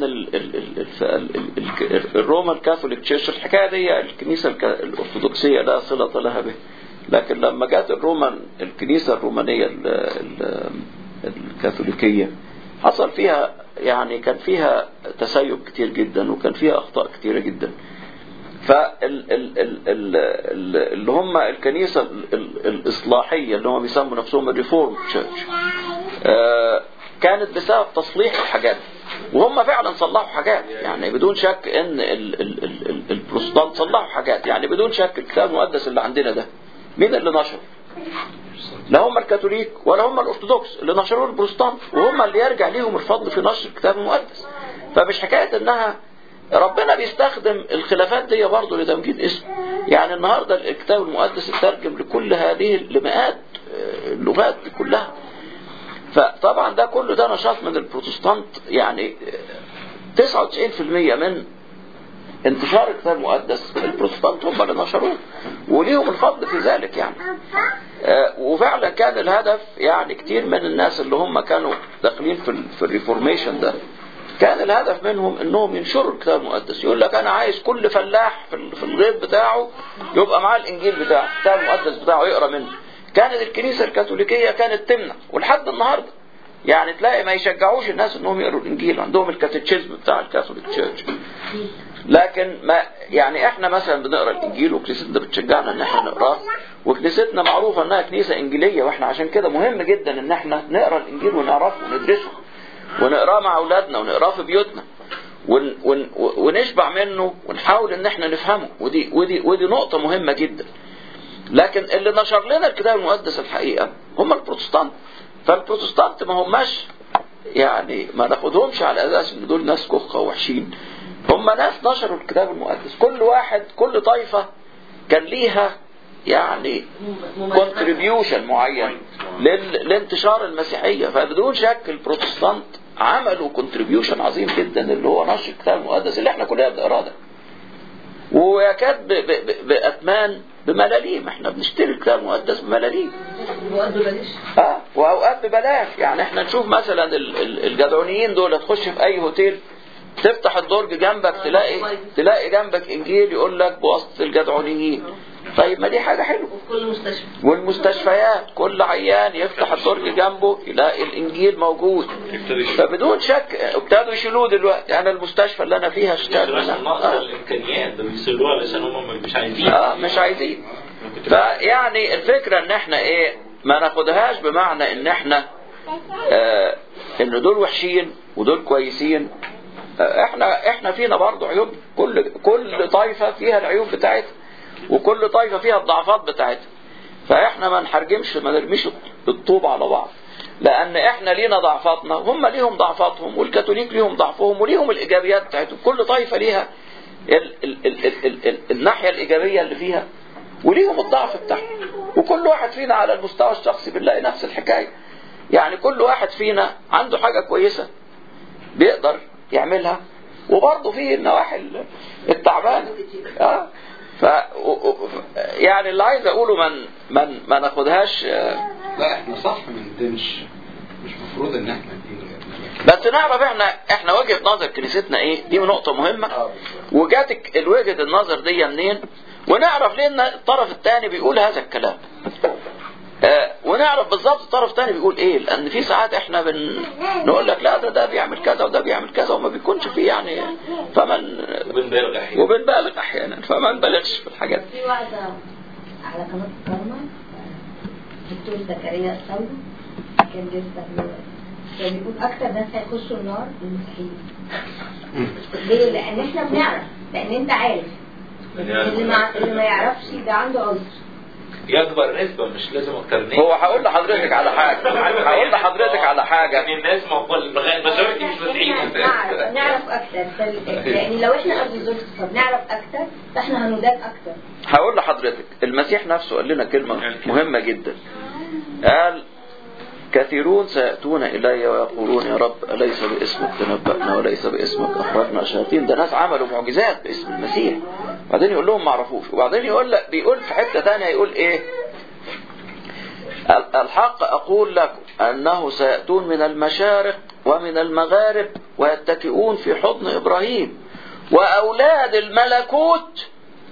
الرومان كاثوليك تشيرش الحكايه دي الكنيسه الارثوذكسيه لا صله لها به، لكن لما جت الرومان الكنيسه الرومانيه الكاثوليكيه حصل فيها يعني كان فيها تسيب كتير جدا وكان فيها اخطاء كتيره جدا. فاللي هم الكنيسه الاصلاحيه اللي هم بيسموا نفسهم الريفورم تشيرش كانت بسبب تصليح الحاجات وهم فعلا صلحوا حاجات يعني بدون شك ان البروتستانت صلحوا حاجات يعني بدون شك. الكتاب المقدس اللي عندنا ده مين اللي نشره؟ لا هم الكاثوليك ولا هم الارثوذكس اللي نشروه البروتستانت وهم اللي يرجع ليهم الفضل في نشر الكتاب المقدس. فمش حكايه انها ربنا بيستخدم الخلافات دي برضه لتمجيد اسمه. يعني النهارده الكتاب المقدس اترجم لكل هذه المئات اللغات دي كلها. فطبعا ده كله ده نشاط من البروتستانت يعني تسعة وتسعين بالمئة من انتشار الكتاب المقدس البروتستانت هم اللي نشروه وليهم الفضل في ذلك يعني. وفعلا كان الهدف يعني كتير من الناس اللي هم كانوا داخلين في في الريفورميشن ده كان الهدف منهم انهم ينشروا الكتاب المقدس. يقول لك انا عايز كل فلاح في الغيط بتاعه يبقى معاه الانجيل بتاعه الكتاب المقدس بتاعه يقرا منه. كانت الكنيسة الكاثوليكية كانت تمنع ولحد النهاردة يعني تلاقي ما يشجعوش الناس انهم يقروا الانجيل عندهم الكاتيتشيزم بتاع الكاثوليك تشيرش. لكن ما يعني احنا مثلا بنقرا الانجيل وكنيستنا بتشجعنا ان احنا نقراه وكنيستنا معروفة انها كنيسة انجيلية واحنا عشان كده مهم جدا ان احنا نقرا الانجيل ونعرفه وندرسه ونقراه مع اولادنا ونقراه في بيوتنا ون ون ونشبع منه ونحاول ان احنا نفهمه. ودي ودي ودي نقطة مهمة جدا. لكن اللي نشر لنا الكتاب المقدس الحقيقة هم البروتستانت. فالبروتستانت ما هماش يعني ما ناخدهمش على اساس ان دول ناس كخة وحشين. هم ناس نشروا الكتاب المقدس. كل واحد كل طائفة كان ليها يعني contribution معين للانتشار المسيحية. فبدون شك البروتستانت عملوا contribution عظيم جدا اللي هو نشر الكتاب المقدس اللي احنا كلنا بنقراه ده. ويكاد بأثمان بملاليم. احنا بنشتري الكتاب المقدس بملاليم اه واوقات ببلاش. يعني احنا نشوف مثلا الجدعونيين دول تخش في اي هوتيل تفتح الدرج جنبك تلاقي تلاقي جنبك انجيل يقول لك بواسطة الجدعونيين. طيب ما دي حاجة حلوة. وكل مستشفى والمستشفيات كل عيان يفتح الدرج جنبه يلاقي الانجيل موجود. فبدون شك ابتدوا يشيلوه دلوقتي. يعني المستشفى اللي انا فيها اشتغل منها نقص الامكانيات ده بيشيلوها علشان هم مش عايزين اه مش عايزين. فيعني الفكرة ان احنا ايه ما ناخدهاش بمعنى ان احنا آه ان دول وحشين ودول كويسين. آه احنا احنا فينا برضو عيوب. كل كل طائفة فيها العيوب بتاعتها وكل طائفة فيها الضعفات بتاعتها. فاحنا ما نحرجمش ما نرميش الطوب على بعض لان احنا لينا ضعفاتنا وهم ليهم ضعفاتهم والكاثوليك ليهم ضعفهم وليهم الايجابيات بتاعتهم. كل طائفة ليها ال ال ال ال ال الناحية الايجابية اللي فيها وليهم الضعف بتاعهم. وكل واحد فينا على المستوى الشخصي بنلاقي نفس الحكاية. يعني كل واحد فينا عنده حاجة كويسة بيقدر يعملها وبرضه فيه النواحي التعبانة. اه ف يعني اللي عايز اقوله من من ما ناخدهاش. لا احنا صح ما ندمش. مش مفروض ان احنا ندين. بس نعرف احنا احنا وجهة نظر كنيستنا ايه. دي نقطة مهمة. وجاتك الوجهة النظر دي منين ونعرف ليه ان الطرف الثاني بيقول هذا الكلام. آه ونعرف بالظبط الطرف الثاني بيقول ايه. لان في ساعات احنا بن... نقول لك لا ده ده بيعمل كذا وده بيعمل كذا وما بيكونش فيه يعني فمن وبنبالغ احيانا وبنبالغ احيانا فما نبالغش في الحاجات. في واحدة على قناة الكرمة دكتور زكريا الثوري كان لسه كان بيقول اكتر ناس هيخشوا النار المسيحيين. ليه؟ لان احنا بنعرف. لان انت عارف اللي ما اللي ما يعرفش ده عنده عذر. يكبر نسبة مش لازم اكتر نسبة. هو هقول لحضرتك على حاجة هقول لحضرتك على حاجة ان الناس المشاورة دي مش مسيحيين. نعرف نعرف اكتر، يعني لو احنا ارثوذكس فبنعرف اكتر فاحنا هنودات اكتر. هقول لحضرتك المسيح نفسه قال لنا كلمة مهمة جدا، قال كثيرون سيأتون إلي ويقولون يا رب أليس باسمك تنبأنا وليس باسمك أخرجنا شياطين. ده ناس عملوا معجزات باسم المسيح، وبعدين يقول لهم ما عرفوش. وبعدين يقول لك بيقول في حتة ثانية يقول إيه؟ الحق أقول لكم أنه سيأتون من المشارق ومن المغارب ويتكئون في حضن إبراهيم وأولاد الملكوت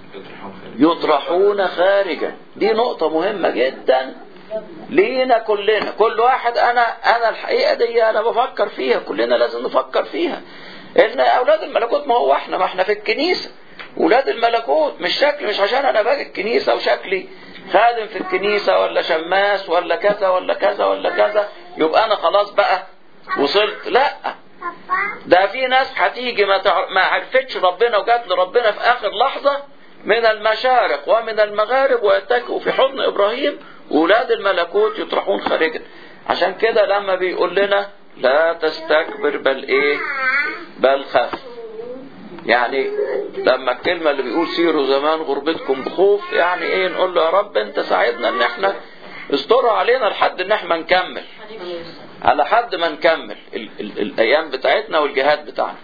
يطرحون خارجا. دي نقطة مهمة جدا لينا كلنا، كل واحد. أنا أنا الحقيقة دي أنا بفكر فيها، كلنا لازم نفكر فيها، إن أولاد الملكوت ما هو إحنا، ما إحنا في الكنيسة أولاد الملكوت. مش شكلي، مش عشان أنا باجي الكنيسة وشكلي خادم في الكنيسة ولا شماس ولا كذا ولا كذا ولا كذا يبقى أنا خلاص بقى وصلت. لا، ده في ناس هتيجي ما ما عرفتش ربنا وجات لربنا في آخر لحظة من المشارق ومن المغارب ويتكئوا في حضن إبراهيم وولاد الملكوت يطرحون خارجا. عشان كده لما بيقول لنا لا تستكبر بل ايه بل خاف، يعني لما الكلمة اللي بيقول سيروا زمان غربتكم بخوف، يعني ايه؟ نقول له يا رب انت ساعدنا ان احنا استرها علينا لحد ان احنا نكمل، على حد ما نكمل ال ال الايام بتاعتنا والجهاد بتاعنا.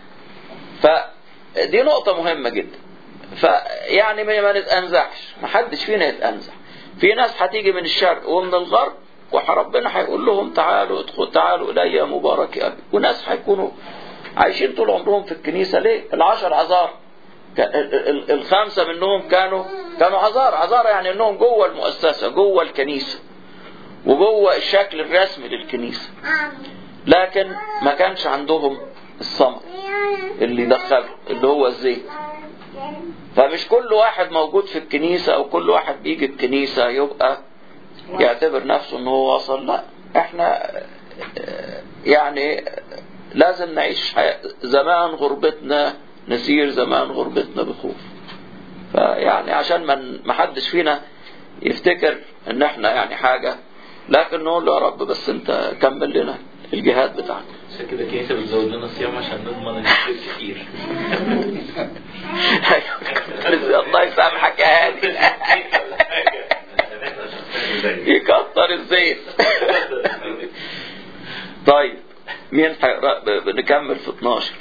فدي نقطة مهمة جدا. فيعني ما نتأنزحش، ما حدش فينا يتأنزح. في ناس هتيجي من الشرق ومن الغرب وربنا هيقول لهم تعالوا ادخلوا تعالوا الي مبارك ابي، وناس هيكونوا عايشين طول عمرهم في الكنيسة. ليه؟ العشر عذار الخمسة منهم كانوا كانوا عذار عذار يعني انهم جوه المؤسسة جوه الكنيسة وجوه الشكل الرسمي للكنيسة، لكن ما كانش عندهم الثمر اللي دخله اللي هو الزيت. فمش كل واحد موجود في الكنيسة او كل واحد بيجي الكنيسة يبقى يعتبر نفسه انه وصل. لا، احنا يعني لازم نعيش زمان غربتنا، نسير زمان غربتنا بخوف. فيعني عشان ما حدش فينا يفتكر ان احنا يعني حاجة، لكن نقول له يا رب بس انت كمل لنا الجهاد بتاعنا. عشان كده الكنيسة بتزود لنا الصيام عشان نضمن الخير كتير. الله يسامحك يا هادي. يكتر الزيت. طيب مين هيقرأ؟ بنكمل في اتناشر.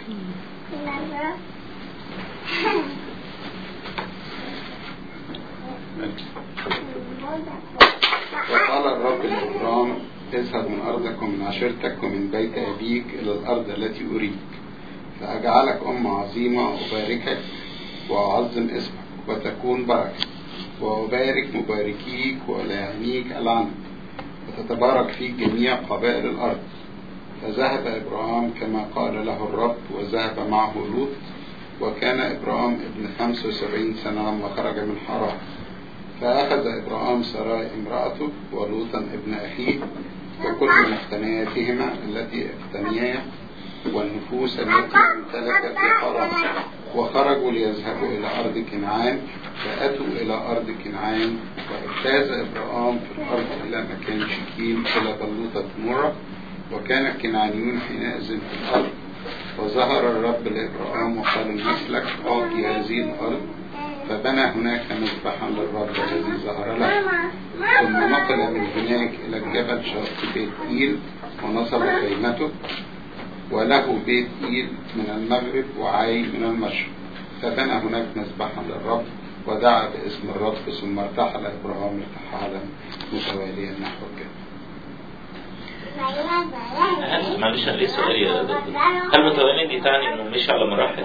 وقال الرب لإبرام اذهب من أرضك ومن عشيرتك ومن بيت أبيك إلى الأرض التي أريك، فأجعلك أمة عظيمة وأباركك وأعظم اسمك وتكون بركة، وأبارك مباركيك وألعنيك ألعنك، وتتبارك فيك جميع قبائل الأرض. فذهب إبرام كما قال له الرب، وذهب معه لوط. وكان إبرام ابن خمس وسبعين سنة لما خرج من حران. فأخذ إبرام سراي امرأته ولوطا ابن أخيه وكل مقتنياتهما التي اقتنيا والنفوس التي امتلكت في حران، وخرجوا ليذهبوا إلى أرض كنعان. فأتوا إلى أرض كنعان، واجتاز إبرام في الأرض إلى مكان شكيم إلى بلوطة مرة، وكان الكنعانيون حينئذ في الأرض. وظهر الرب لإبرام وقال مثلك أعطي هذه الأرض، فبنى هناك مذبحا للرب الذي ظهر له. ثم نقل من هناك إلى الجبل شرق بيت إيل ونصب خيمته، وله بيت إيل من المغرب وعاي من المشرق، فبنى هناك مذبحا للرب ودعا باسم الرب. ثم ارتحل إبراهيم ارتحالا متواليا نحو الجبل. معلش انا ليه سؤال يا دكتور؟ هل متواليا دي تعني انه مشي على مراحل؟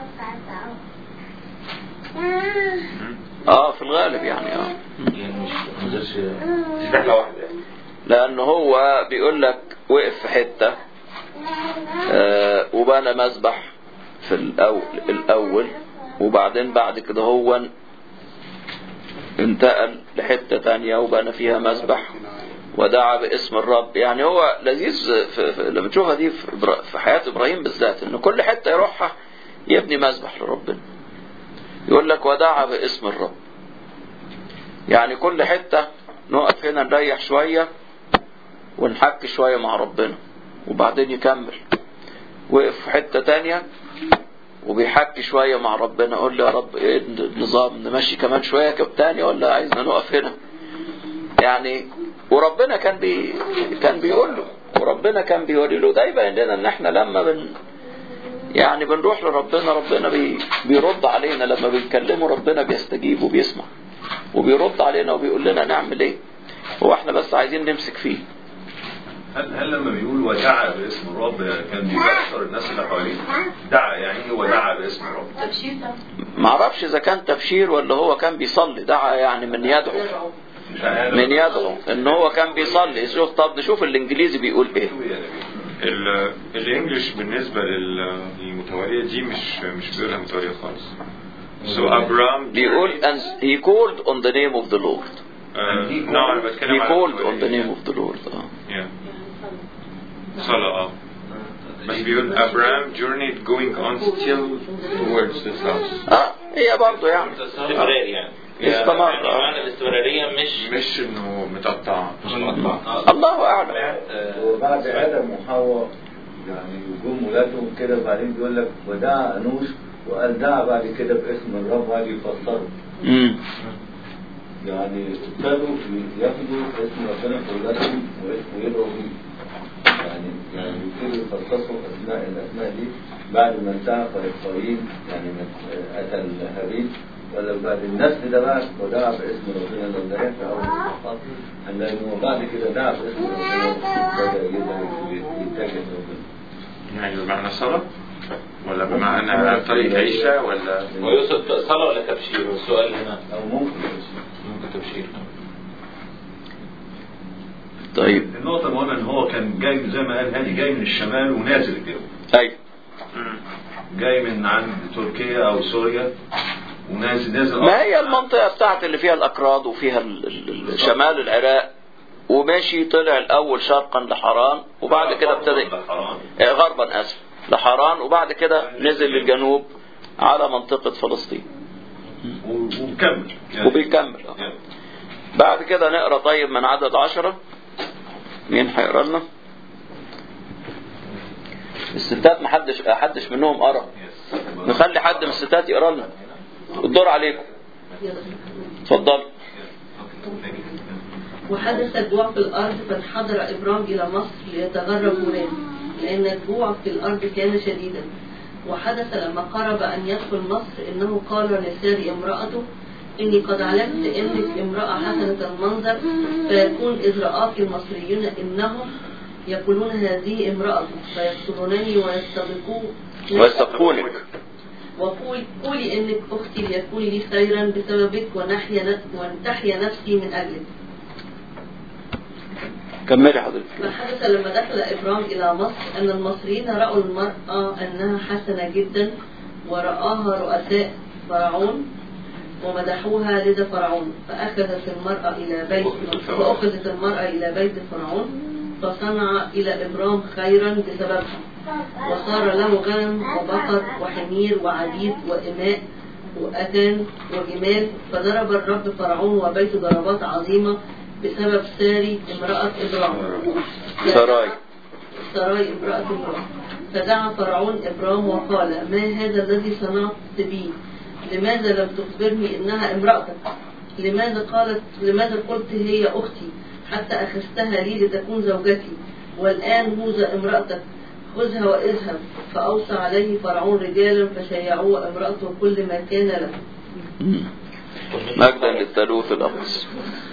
اه في الغالب يعني اه يعني مش مش مش رحله واحده يعني. لانه هو بيقول لك وقف في حته آه وبنى مذبح في الاول الاول وبعدين بعد كده هو انتقل لحته تانية وبنى فيها مذبح ودعا باسم الرب. يعني هو لذيذ في في لما تشوفها دي في, في حياه ابراهيم بالذات، ان كل حته يروحها يبني مذبح لربنا. يقول لك ودعا باسم الرب. يعني كل حتة نقف هنا نريح شوية ونحكي شوية مع ربنا وبعدين يكمل. وقف في حتة تانية وبيحكي شوية مع ربنا، قول لي يا رب ايه النظام، نمشي كمان شوية تاني ولا عايزنا نقف هنا؟ يعني وربنا كان بي كان بيقول له، وربنا كان بيقول له. ده يبين لنا ان احنا لما بن يعني بنروح لربنا ربنا بي بيرد علينا، لما بنكلمه ربنا بيستجيب وبيسمع وبيرد علينا وبيقول لنا نعمل ايه، هو احنا بس عايزين نمسك فيه. هل هل لما بيقول ودعا باسم الرب كان بيبشر الناس اللي حواليه؟ دعا يعني ايه ودعا باسم الرب؟ تبشير ده ما اعرفش اذا كان تبشير ولا هو كان بيصلي. دعا يعني من يدعو، من يدعو ان هو كان بيصلي. شوف طب نشوف الانجليزي بيقول ايه. الانجليش بالنسبه للمتواليه دي مش مش بيقولها متواليه خالص. So Abraham بيقول and he called on the name of the Lord. uh, no انا بتكلم he على called on the name of the Lord. اه yeah. صلاة اه بس بيقول Abraham journeyed going on still towards the south. اه هي برضه يعني استمرار يعني استمر. يعني معنى الاستمرارية مش مش انه متقطع. الله اعلم. وبعد ادم وحواء يعني وجوم ولادهم كده، بعدين بيقول لك ودعا انوش وقال دعا بعد كده باسم الرب، وقعد يفسره. امم يعني ابتدوا ياخدوا اسم ربنا في ولادهم واسمه يدعوا بيه. يعني يعني يبتدوا يخصصوا اسماء الاسماء دي بعد ما انتهى قايين يعني قتل هابيل، ولا بعد النسل ده بقى ودعا باسم ربنا. لو ده في اول الصفحات هنلاقي انه بعد كده دعا باسم ربنا بدا يتجه لربنا. يعني بمعنى صلاة ولا بمعنى طريقة عيشة ولا ويوصل صلاة ولا تبشير؟ السؤال هنا. او ممكن تبشير. ممكن تبشير. طيب النقطة المهمة ان هو كان جاي زي ما قال هاني، جاي من الشمال ونازل الجو. ايوه جاي من عند تركيا او سوريا ونازل نازل. ما هي المنطقة بتاعت اللي فيها الأكراد وفيها ال- ال- شمال العراق، وماشي طلع الأول شرقا لحران وبعد كده ابتدى آه، غربا أسف لحران، وبعد كده نزل للجنوب على منطقة فلسطين ومكمل وبيكمل. آه. بعد كده نقرأ طيب من عدد عشرة. مين هيقرأ لنا؟ الستات محدش حدش منهم قرأ. نخلي حد من الستات يقرأ لنا. الدور عليكم. اتفضل. وحدث الجوع في الأرض فانحدر إبرام إلى مصر ليتغرب هناك، لأن الجوع في الأرض كان شديدا. وحدث لما قرب أن يدخل مصر إنه قال لساري امرأته: إني قد علمت إنك امرأة حسنة المنظر، فيكون إذ رآك المصريون إنهم يقولون هذه امرأة فيقتلونني ويستبقوا ويستبقونك، وقول قولي إنك أختي ليكون لي خيرا بسببك ونحيا وتحيا نفسي من أجلك. كملي حضرتك. فحدث لما دخل إبرام إلى مصر أن المصريين رأوا المرأة أنها حسنة جدا، ورآها رؤساء فرعون ومدحوها لدى فرعون، فأخذت المرأة إلى بيت فأخذت المرأة إلى بيت فرعون، فصنع إلى إبرام خيرا بسببها، وصار له غنم وبقر وحمير وعبيد وإماء وأتان وجمال. فضرب الرب فرعون وبيت ضربات عظيمة بسبب ساري امرأة إبرام سراي سراي امرأة إبرام. فدعا فرعون إبرام وقال: ما هذا الذي صنعت بي؟ لماذا لم تخبرني إنها امرأتك؟ لماذا قالت لماذا قلت هي أختي حتى أخذتها لي لتكون زوجتي؟ والآن هوذا امرأتك، خذها واذهب. فأوصى عليه فرعون رجالا فشيعوه امرأته كل ما كان له. مجدا للثالوث الأقدس.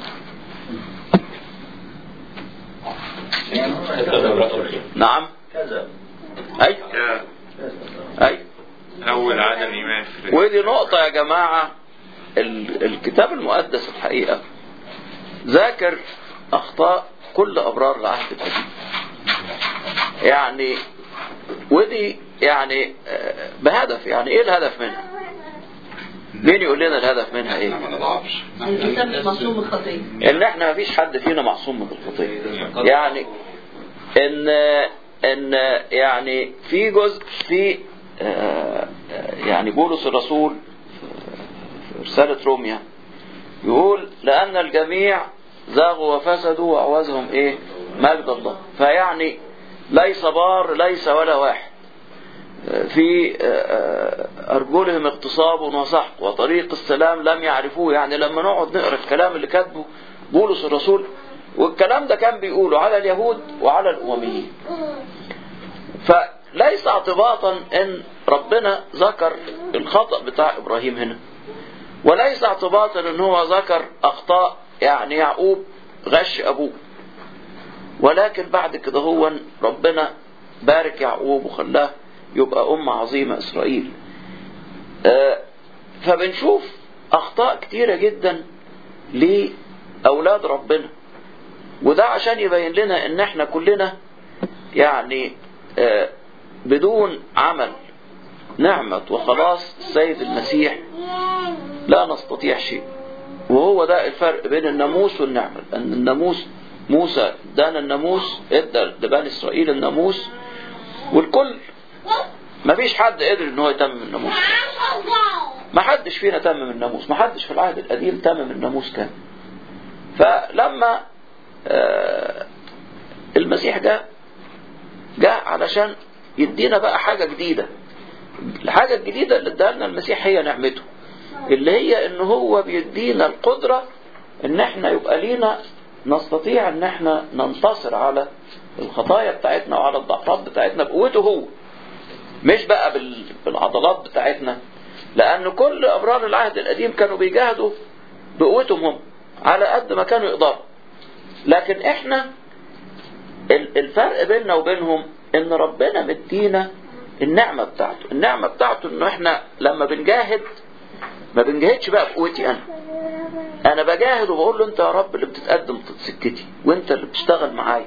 نعم كذا أي أي أول عدم إيمان في ودي نقطة يا جماعة. ال- الكتاب المقدس الحقيقة ذاكر أخطاء كل أبرار العهد القديم. يعني ودي يعني بهدف. يعني إيه الهدف منها؟ مين يقول لنا الهدف منها إيه؟ الإنسان مش معصوم من الخطية. إن إحنا مفيش حد فينا معصوم من الخطية. يعني إن إن يعني في جزء في يعني بولس الرسول رسالة روميا يقول لأن الجميع زاغوا وفسدوا وأعوزهم إيه مجد الله. فيعني ليس بار ليس ولا واحد، في أرجلهم اغتصاب وسحق وطريق السلام لم يعرفوه. يعني لما نقعد نقرأ الكلام اللي كاتبه بولس الرسول، والكلام ده كان بيقوله على اليهود وعلى الأمميين. فليس اعتباطا ان ربنا ذكر الخطأ بتاع إبراهيم هنا، وليس اعتباطا ان هو ذكر أخطاء يعني يعقوب غش أبوه، ولكن بعد كده هو ربنا بارك يعقوب وخلاه يبقى أمة عظيمة إسرائيل. فبنشوف أخطاء كتيرة جدا لأولاد ربنا، وده عشان يبين لنا ان احنا كلنا يعني بدون عمل نعمة وخلاص السيد المسيح لا نستطيع شيء. وهو ده الفرق بين الناموس والنعمة، لأن الناموس موسى ادانا الناموس، ادى لبني إسرائيل الناموس، والكل ما فيش حد قدر ان هو يتمم الناموس. ما حدش فينا تمم الناموس، ما حدش في العهد القديم تمم الناموس كان. فلما آه المسيح جاء جاء علشان يدينا بقى حاجة جديدة. الحاجة الجديدة اللي اداها لنا المسيح هي نعمته، اللي هي ان هو بيدينا القدرة ان احنا يبقى لينا نستطيع ان احنا ننتصر على الخطايا بتاعتنا وعلى الضعفات بتاعتنا بقوته هو، مش بقى بالعضلات بتاعتنا. لان كل ابرار العهد القديم كانوا بيجاهدوا بقوتهم هم على قد ما كانوا يقدروا، لكن احنا الفرق بيننا وبينهم ان ربنا مدينا النعمة بتاعته. النعمة بتاعته انه احنا لما بنجاهد ما بنجاهدش بقى بقوتي انا انا بجاهد وبقول له انت يا رب اللي بتتقدم سكتي وانت اللي بتشتغل معايا.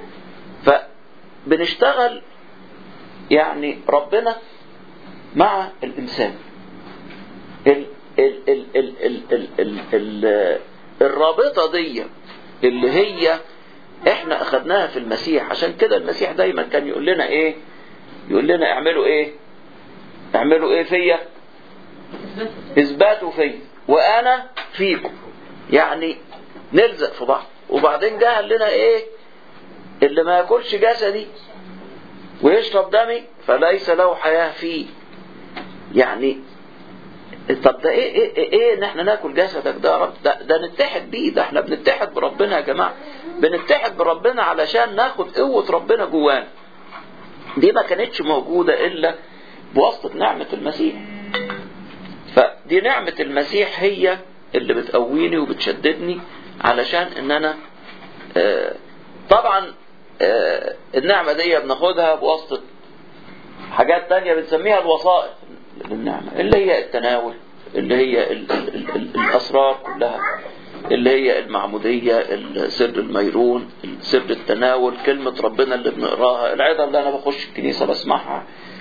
فبنشتغل يعني ربنا مع الانسان. ال ال ال ال ال ال ال ال الرابطة دي اللي هي احنا اخدناها في المسيح. عشان كده المسيح دايما كان يقول لنا ايه؟ يقول لنا اعملوا ايه؟ اعملوا ايه فيا؟ اثباتوا فيا وانا فيكم. يعني نلزق في بعض. وبعدين جه قال لنا ايه؟ اللي ما ياكلش جسدي ويشرب دمي فليس له حياة فيه. يعني طب ده ايه ايه ايه, إيه ان احنا ناكل جسدك ده يا رب؟ ده, ده نتحد بيه. ده احنا بنتحد بربنا يا جماعة، بنتحد بربنا علشان ناخد قوة ربنا جوانا. دي ما كانتش موجودة الا بواسطة نعمة المسيح. فدي نعمة المسيح هي اللي بتقويني وبتشددني علشان ان انا آه طبعا آه النعمة دي بناخدها بواسطة حاجات تانية بنسميها الوسائط للنعمة، اللي هي التناول، اللي هي ال ال ال ال الأسرار كلها، اللي هي المعمودية، سر الميرون، سر التناول، كلمة ربنا اللي بنقراها، العظة اللي أنا بخش الكنيسة بسمعها،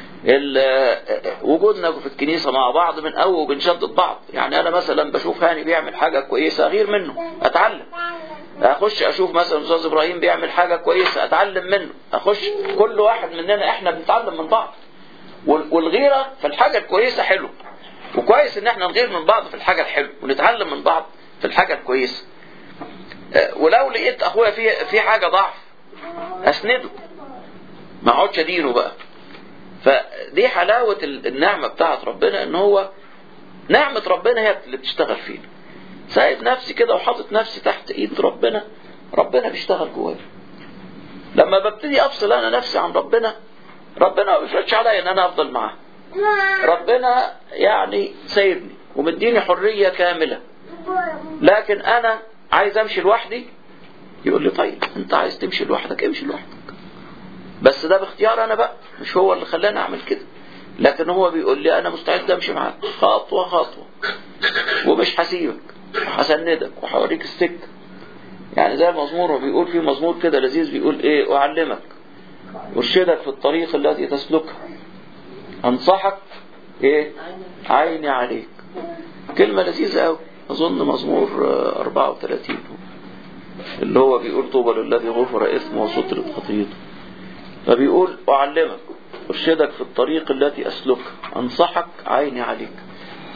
وجودنا في الكنيسة مع بعض من أول وبنشدد بعض. يعني أنا مثلا بشوف هاني بيعمل حاجة كويسة أغير منه أتعلم، أخش أشوف مثلا أستاذ إبراهيم بيعمل حاجة كويسة أتعلم منه، أخش كل واحد مننا إحنا بنتعلم من بعض. والغيرة في الحاجة الكويسة حلو، وكويس ان احنا نغير من بعض في الحاجة الحلوة ونتعلم من بعض في الحاجة الكويسة. ولو لقيت اخويا في في حاجة ضعف اسنده، ما اقعدش ادينه بقى. فدي حلاوة النعمة بتاعت ربنا، ان هو نعمة ربنا هي اللي بتشتغل فينا. سايب نفسي كده وحاطط نفسي تحت ايد ربنا، ربنا بيشتغل جوايا. لما ببتدي افصل انا نفسي عن ربنا، ربنا ما بيفرضش عليا ان انا افضل معاه. ربنا يعني سايبني ومديني حرية كاملة، لكن انا عايز امشي لوحدي. يقول لي طيب انت عايز تمشي لوحدك امشي لوحدك، بس ده باختيار انا بقى، مش هو اللي خلاني اعمل كده. لكن هو بيقول لي انا مستعد امشي معاك خطوة خطوة، ومش هسيبك وهسندك وهوريك السكة. يعني زي المزمور بيقول، في مزمور كده لذيذ بيقول ايه؟ اعلمك ارشدك في الطريق التي تسلكها، انصحك ايه؟ عيني عليك. كلمة لذيذة قوي. اظن مزمور أربعة وثلاثين اللي هو بيقول طوبى للذي غفر اثمه وسترت خطيئته. فبيقول اعلمك ارشدك في الطريق التي اسلكها، انصحك عيني عليك.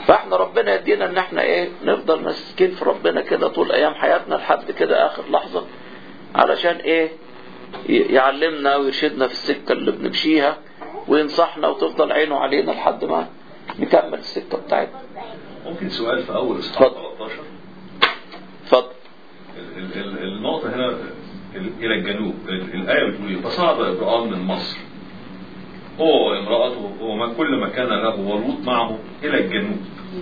فاحنا ربنا يدينا ان احنا ايه نفضل ماسكين في ربنا كده طول ايام حياتنا لحد كده اخر لحظة، علشان ايه يعلمنا ويرشدنا في السكة اللي بنمشيها وينصحنا وتفضل عينه علينا لحد ما نكمل السكة بتاعتنا. ممكن سؤال في اول اصحاح ثلاثة عشر؟ اتفضل. النقطة هنا الى الجنوب، الآية بتقول فصعد إبراهيم من مصر هو وامرأته وما كل ما كان له ولوط معه الى الجنوب.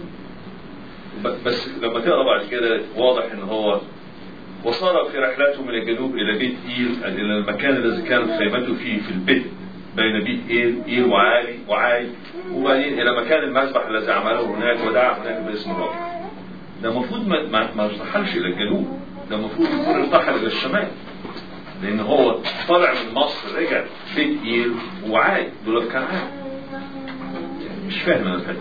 بس لما تقرا بعد كده واضح ان هو وصار في رحلته من الجنوب الى بيت ايل، الى المكان الذي كانت خيمته فيه في البيت بين بيت ايل ايل وعالي وعاي، وبعدين الى مكان المذبح الذي عمله هناك ودعا هناك باسم الرب. ده المفروض ما ما ارتحلش الى الجنوب، ده المفروض يكون ارتحل الى الشمال، لان هو طالع من مصر رجع بيت ايل وعاي دول في كنعان. مش فاهم انا الحته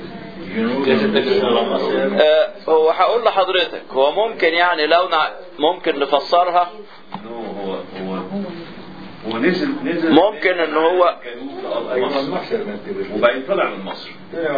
دي. آه هو هقول لحضرتك هو ممكن يعني لو نع... ممكن نفسرها. هو هو هو نزل نزل ممكن ان هو وبعدين طلع من مصر.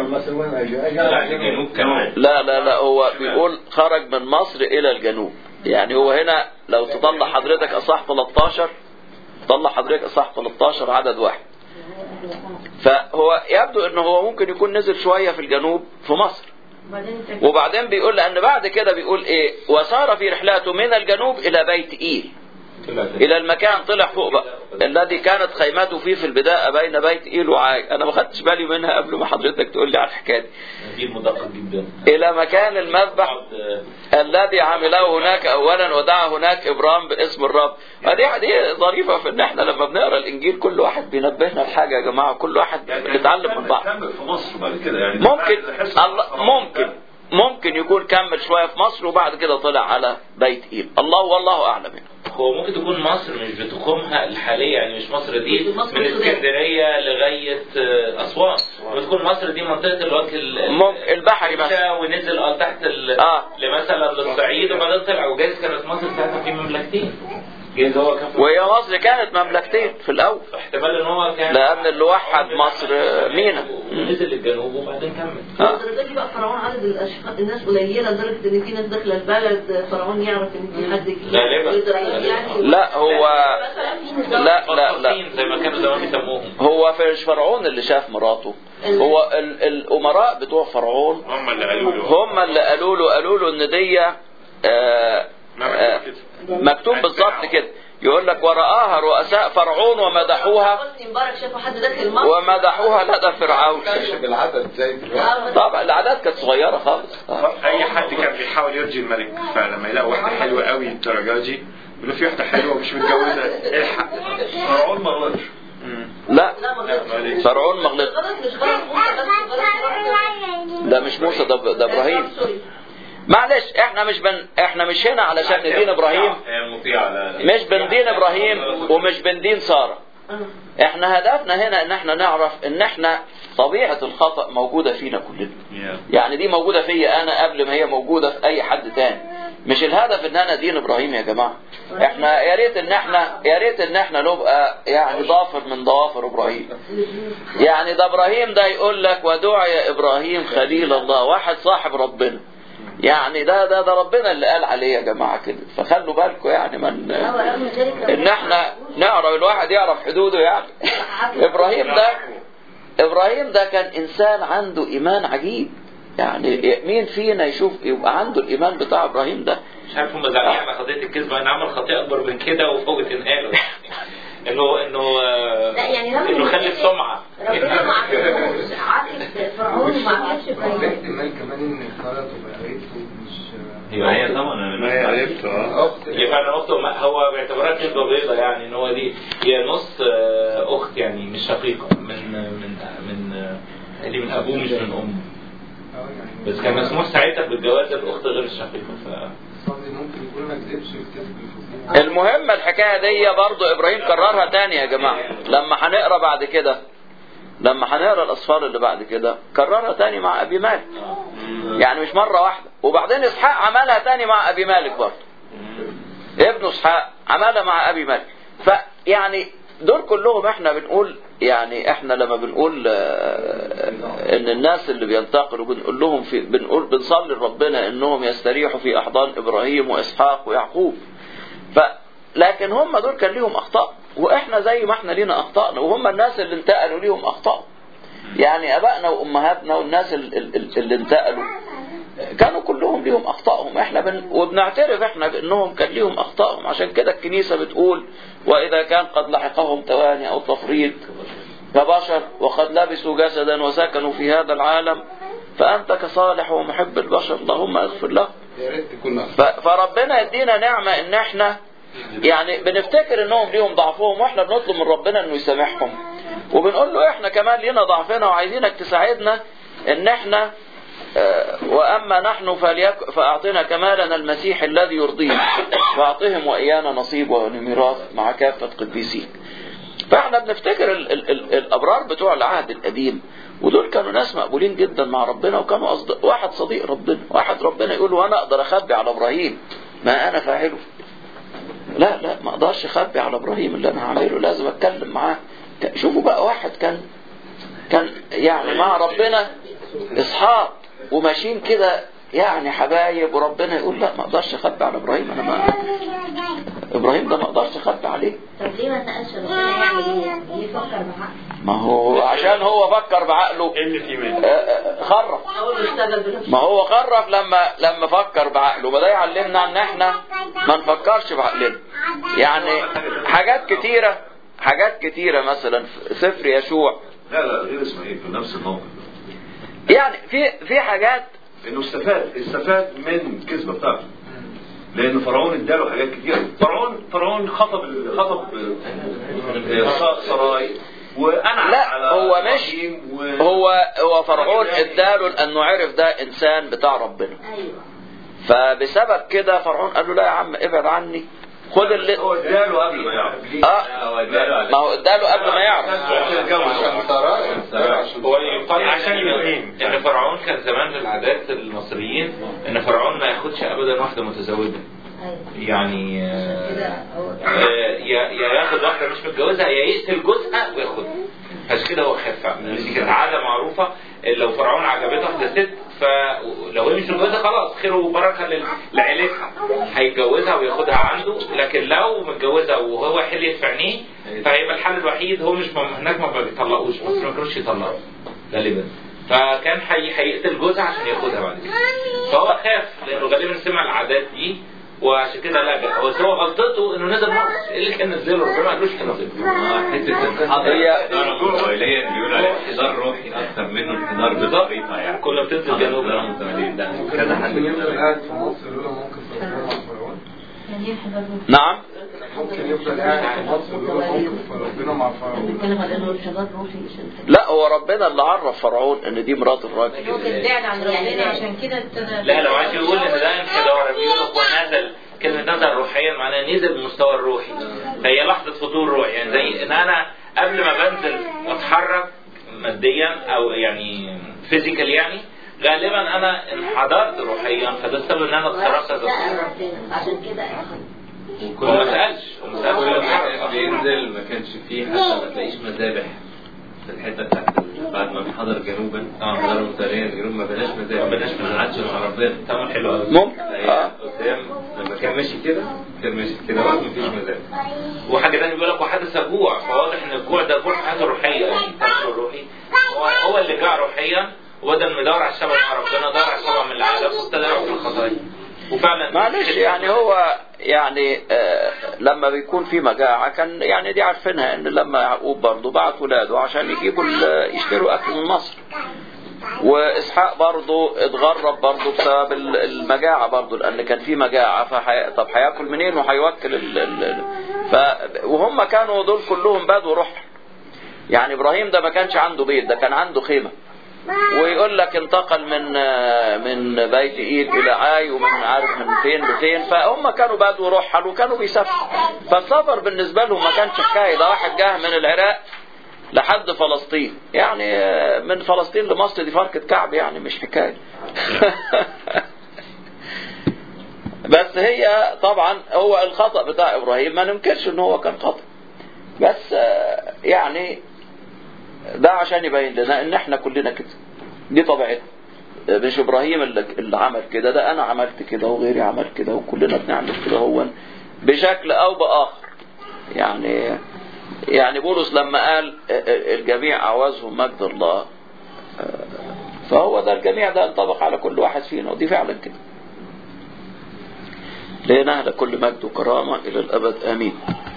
لا لا لا هو بيقول خرج من مصر الى الجنوب. يعني هو هنا لو تطلع حضرتك اصح ثلاثة عشر، طلع حضرتك اصح ثلاثة عشر عدد واحد، فهو يبدو ان هو ممكن يكون نزل شوية في الجنوب في مصر، وبعدين بيقول لان بعد كده بيقول ايه وصار في رحلاته من الجنوب الى بيت ايل، الى المكان طلع فوق بقى الذي كانت خيمته فيه في البداية بين بيت ايل وعاي. انا ما خدتش بالي منها قبل ما حضرتك تقول لي على الحكايه دي مدقق جدا. الى مكان المذبح الذي عمله هناك اولا ودعا هناك ابراهيم باسم الرب. ودي دي ظريفه في ان احنا لما بنقرا الانجيل كل واحد بينبهنا لحاجه يا جماعه، كل واحد بيتعلم من بعض. في مصر بعد كده يعني ممكن الله ممكن ممكن يكون كمل شويه في مصر وبعد كده طلع على بيت ايل، الله والله اعلم. هو ممكن تكون مصر مش بتقومها الحالية، يعني مش مصر دي من اسكندرية لغاية أسوان، بتكون مصر دي منطقة الوجه البحري مثلا ونزل اه تحت آه. لمثلا للصعيد وبعدين طلع، وجايز كانت مصر ساعتها في مملكتين، جايز هو كان وهي مصر كانت مملكتين في الأول، احتمال ان هو كان لأن اللي وحد مصر مينا ونزل للجنوب وبعدين كمل. اه دلوقتي بقى فرعون عدد الاشخاص الناس قليله لدرجه ان في ناس داخله البلد فرعون يعرف ان في حد يعني لا هو لا لا لا زي ما كانوا زمان بيسموهم. هو مش فرعون اللي شاف مراته، هو ال الامراء بتوع فرعون هم اللي قالوا له هم اللي قالوا له قالوا له ان دي آه آه مكتوب بالظبط كده، يقول لك ورآها رؤساء فرعون ومدحوها ومدحوها لدى فرعون. بالعدد زي دلوقتي طبعا الاعداد كانت صغيره خالص. اي حد كان بيحاول يرضي الملك، فلما يلاقي واحده حلوه قوي الدرجه دي يقول في واحده حلوه ومش متجوزه الحق. فرعون ما غلطش. لا فرعون ما غلطش، ده مش موسى، ده ده ابراهيم. معلش احنا مش بن احنا مش هنا علشان ندين ابراهيم، مش بندين ابراهيم ومش بندين سارة. احنا هدفنا هنا ان احنا نعرف ان احنا طبيعة الخطأ موجودة فينا كلنا، يعني دي موجودة فيا انا قبل ما هي موجودة في اي حد تاني. مش الهدف ان انا ادين ابراهيم يا جماعة، احنا يا ريت ان احنا يا ريت ان احنا نبقى يعني ضافر من ضوافر ابراهيم. يعني ده ابراهيم ده يقول لك ودعي ابراهيم خليل الله، واحد صاحب ربنا، يعني ده ده ده ربنا اللي قال عليه يا جماعه كده. فخلوا بالكم يعني من ان احنا نعرف الواحد يعرف حدوده. يعني ابراهيم ده ابراهيم ده كان انسان عنده ايمان عجيب، يعني مين فينا يشوف يبقى عنده الايمان بتاع ابراهيم ده؟ مش عارف هم زعلانين على قضيه الكذب، انا عمل خطيئه اكبر من كده وفوت انقاله انه انه انه خلي السمعه ربنا ما عاقب فرعون ما عاقبش ابراهيم. احتمال كمان ان خالته بقريبته مش هي طبعا ما هي قريبته اه هي فعلا اخته، هو بيعتبرها كذبه بيضه، يعني ان هو دي هي نص اخت يعني مش شقيقه من من من اللي من ابوه مش من امه، بس كان مسموح ساعتها بالجواز الاخت غير الشقيقه. ف ممكن يكون ما كذبش ويكتب. المهم الحكايه دي برضو ابراهيم كررها تاني يا جماعه، لما هنقرا بعد كده لما هنقرا الاصفار اللي بعد كده كررها تاني مع ابي مالك، يعني مش مره واحده. وبعدين اسحاق عملها تاني مع ابي مالك برضو، ابن اسحاق عملها مع ابي مالك. فيعني دول كلهم احنا بنقول يعني احنا لما بنقول ان الناس اللي بينتقلوا بنقول لهم في بنقول بنصلي لربنا انهم يستريحوا في احضان ابراهيم واسحاق ويعقوب. ف لكن هم دول كان ليهم اخطاء، واحنا زي ما احنا لينا اخطائنا، وهم الناس اللي انتقلوا ليهم اخطاء. يعني ابائنا وامهاتنا والناس اللي انتقلوا كانوا كلهم ليهم اخطائهم، احنا بن... وبنعترف احنا بانهم كان ليهم اخطائهم. عشان كده الكنيسة بتقول واذا كان قد لحقهم تواني او تفريط كبشر وقد لبسوا جسدا وسكنوا في هذا العالم فانت كصالح ومحب البشر اللهم اغفر له. ف... فربنا يدينا نعمة ان احنا يعني بنفتكر انهم ليهم ضعفهم، واحنا بنطلب من ربنا انه يسامحهم، وبنقول له احنا كمان لينا ضعفنا وعايزينك تساعدنا ان احنا اه واما نحن فليك فاعطنا كمالنا المسيح الذي يرضيك واعطهم وايانا نصيب وميراث مع كافة قديسيك. فاحنا بنفتكر ال ال ال الابرار بتوع العهد القديم، ودول كانوا ناس مقبولين جدا مع ربنا، وكانوا أصدق واحد صديق ربنا، واحد ربنا يقول له انا اقدر اخبي على ابراهيم ما انا فاعله. لا لا ما اقدرش اخبي على ابراهيم اللي انا هعمله، لازم اتكلم معاه. شوفوا بقى واحد كان كان يعني مع ربنا اسحاق وماشيين كده يعني حبايب، وربنا يقول لا ما اقدرش اخبي على ابراهيم، انا ما ابراهيم ده ما اقدرش اخبي عليه. طب ليه ما سالش ربنا يعمل ايه؟ ليه فكر بعقله؟ ما هو عشان هو فكر بعقله اللي في منه خرف. ما هو خرف لما لما فكر بعقله، وده يعلمنا ان احنا ما نفكرش بعقلنا. يعني حاجات كتيرة حاجات كتيرة مثلا في سفر يشوع. لا لا غير اسماعيل في نفس الموقف. يعني في في حاجات انه استفاد استفاد من الكذبه بتاعته، لان فرعون اداله حاجات كتير. فرعون فرعون خطب خطب سراي وانا لا على هو مش و... هو هو فرعون اداله لانه عرف ده انسان بتاع ربنا. ايوه فبسبب كده فرعون قال له لا يا عم ابعد عني، خد اللي هو اداله قبل ما يعرف. اه ما هو اداله قبل ما يعرف. هو يقال عشان يفهم ان فرعون كان زمان في العادات المصريين ان فرعون ما ياخدش ابدا واحده متزوجه. يعني يا يا ياخد واحده مش متجوزها يا يقتل جوزها وياخدها. عشان كده هو خاف. دي كانت عاده معروفه، لو فرعون عجبته واحده ست فلو هي مش متجوزه خلاص خير وبركه لعيلتها، هيتجوزها وياخدها عنده. لكن لو متجوزه وهو حليت في عينيه فهيبقى الحل الوحيد هو مش هناك ما بيطلقوش، بس ما كانوش يطلقوا غالبا. فكان هيقتل جوزها عشان ياخدها بعد كده. فهو خاف لانه غالبا سمع العادات دي وعشان كده لجأ. بس هو غلطته انه نزل مصر. ايه اللي كان نزله؟ ربنا ما قالوش تنزل. حته هي القبيليه بيقولوا عليه انحدار روحي اكثر منه انحدار بطريقه يعني. كنا بتنزل جنوب ده كذا حد قاعد في مصر يقول له ممكن فرعون فرعون يعني يحضر نعم ممكن يفضل قاعد في مصر يقول له ممكن فربنا مع فرعون. بنتكلم على انه ارتباط روحي مش لا هو ربنا اللي عرف فرعون ان دي مرات الراجل. هو كان بعد عن ربنا عشان كده ابتدى. لا لو عايز يقول ان ده انحدار بيقول هو نزل. كلمة نزل روحيا معناها نزل بمستوى الروحي. فهي لحظة فتور روحي، يعني زي ان انا قبل ما بنزل اتحرك ماديا او يعني فيزيكال، يعني غالبا انا انحدرت روحيا، فده السبب ان انا اتصرفت عشان كده وما سألش وما سألش بينزل ما كانش فيه حتى ما تلاقيش مذابح في الحته بتاعت بعد ما انحدر جنوبا اه انحدر متاريا جنوب ما بلاش مذابح ما بلاش ما عادش مع ربنا. تمام حلو قوي. ممكن اه قدام لما كان ماشي كده كان ماشي كده برضه مفيش مذابح. وحاجه ثانيه بيقول لك وحدث جوع، فواضح ان الجوع ده جوع حاجه روحيه يعني تاثير روحي. هو هو اللي جاع روحيا، وبدل ما يدور على الشبع مع ربنا دور على الشبع من العالم وابتدى يقع في الخطايا. وفعلا معلش يعني هو يعني آه لما بيكون في مجاعة كان يعني دي عارفينها ان لما يعقوب برضه بعت ولاده عشان يجيبوا يشتروا اكل من مصر، واسحاق برضه اتغرب برضه بسبب المجاعة برضه لان كان في مجاعة. فحي... طب هياكل منين وهيوكل ال... ال... ف... وهم كانوا دول كلهم بدو روح. يعني ابراهيم ده ما كانش عنده بيت، ده كان عنده خيمة. ويقول لك انتقل من من بيت ايد الى عاي ومن عارف من فين لفين. فهم كانوا بدو رحل وكانوا بيسافروا. فالسفر بالنسبه لهم ما كانش حكايه. ده واحد جه من العراق لحد فلسطين، يعني من فلسطين لمصر دي فرقة كعب، يعني مش حكايه. بس هي طبعا هو الخطأ بتاع ابراهيم ما ننكرش ان هو كان خطأ، بس يعني ده عشان يبين لنا ان احنا كلنا كده، دي طبيعتنا. مش ابراهيم اللي عمل كده، ده انا عملت كده وغيري عمل كده وكلنا بنعمل كده هو بشكل او باخر. يعني يعني بولس لما قال الجميع اعوزهم مجد الله، فهو ده الجميع ده ينطبق على كل واحد فينا، ودي فعلا كده. لنهل كل مجد وكرامة الى الابد امين.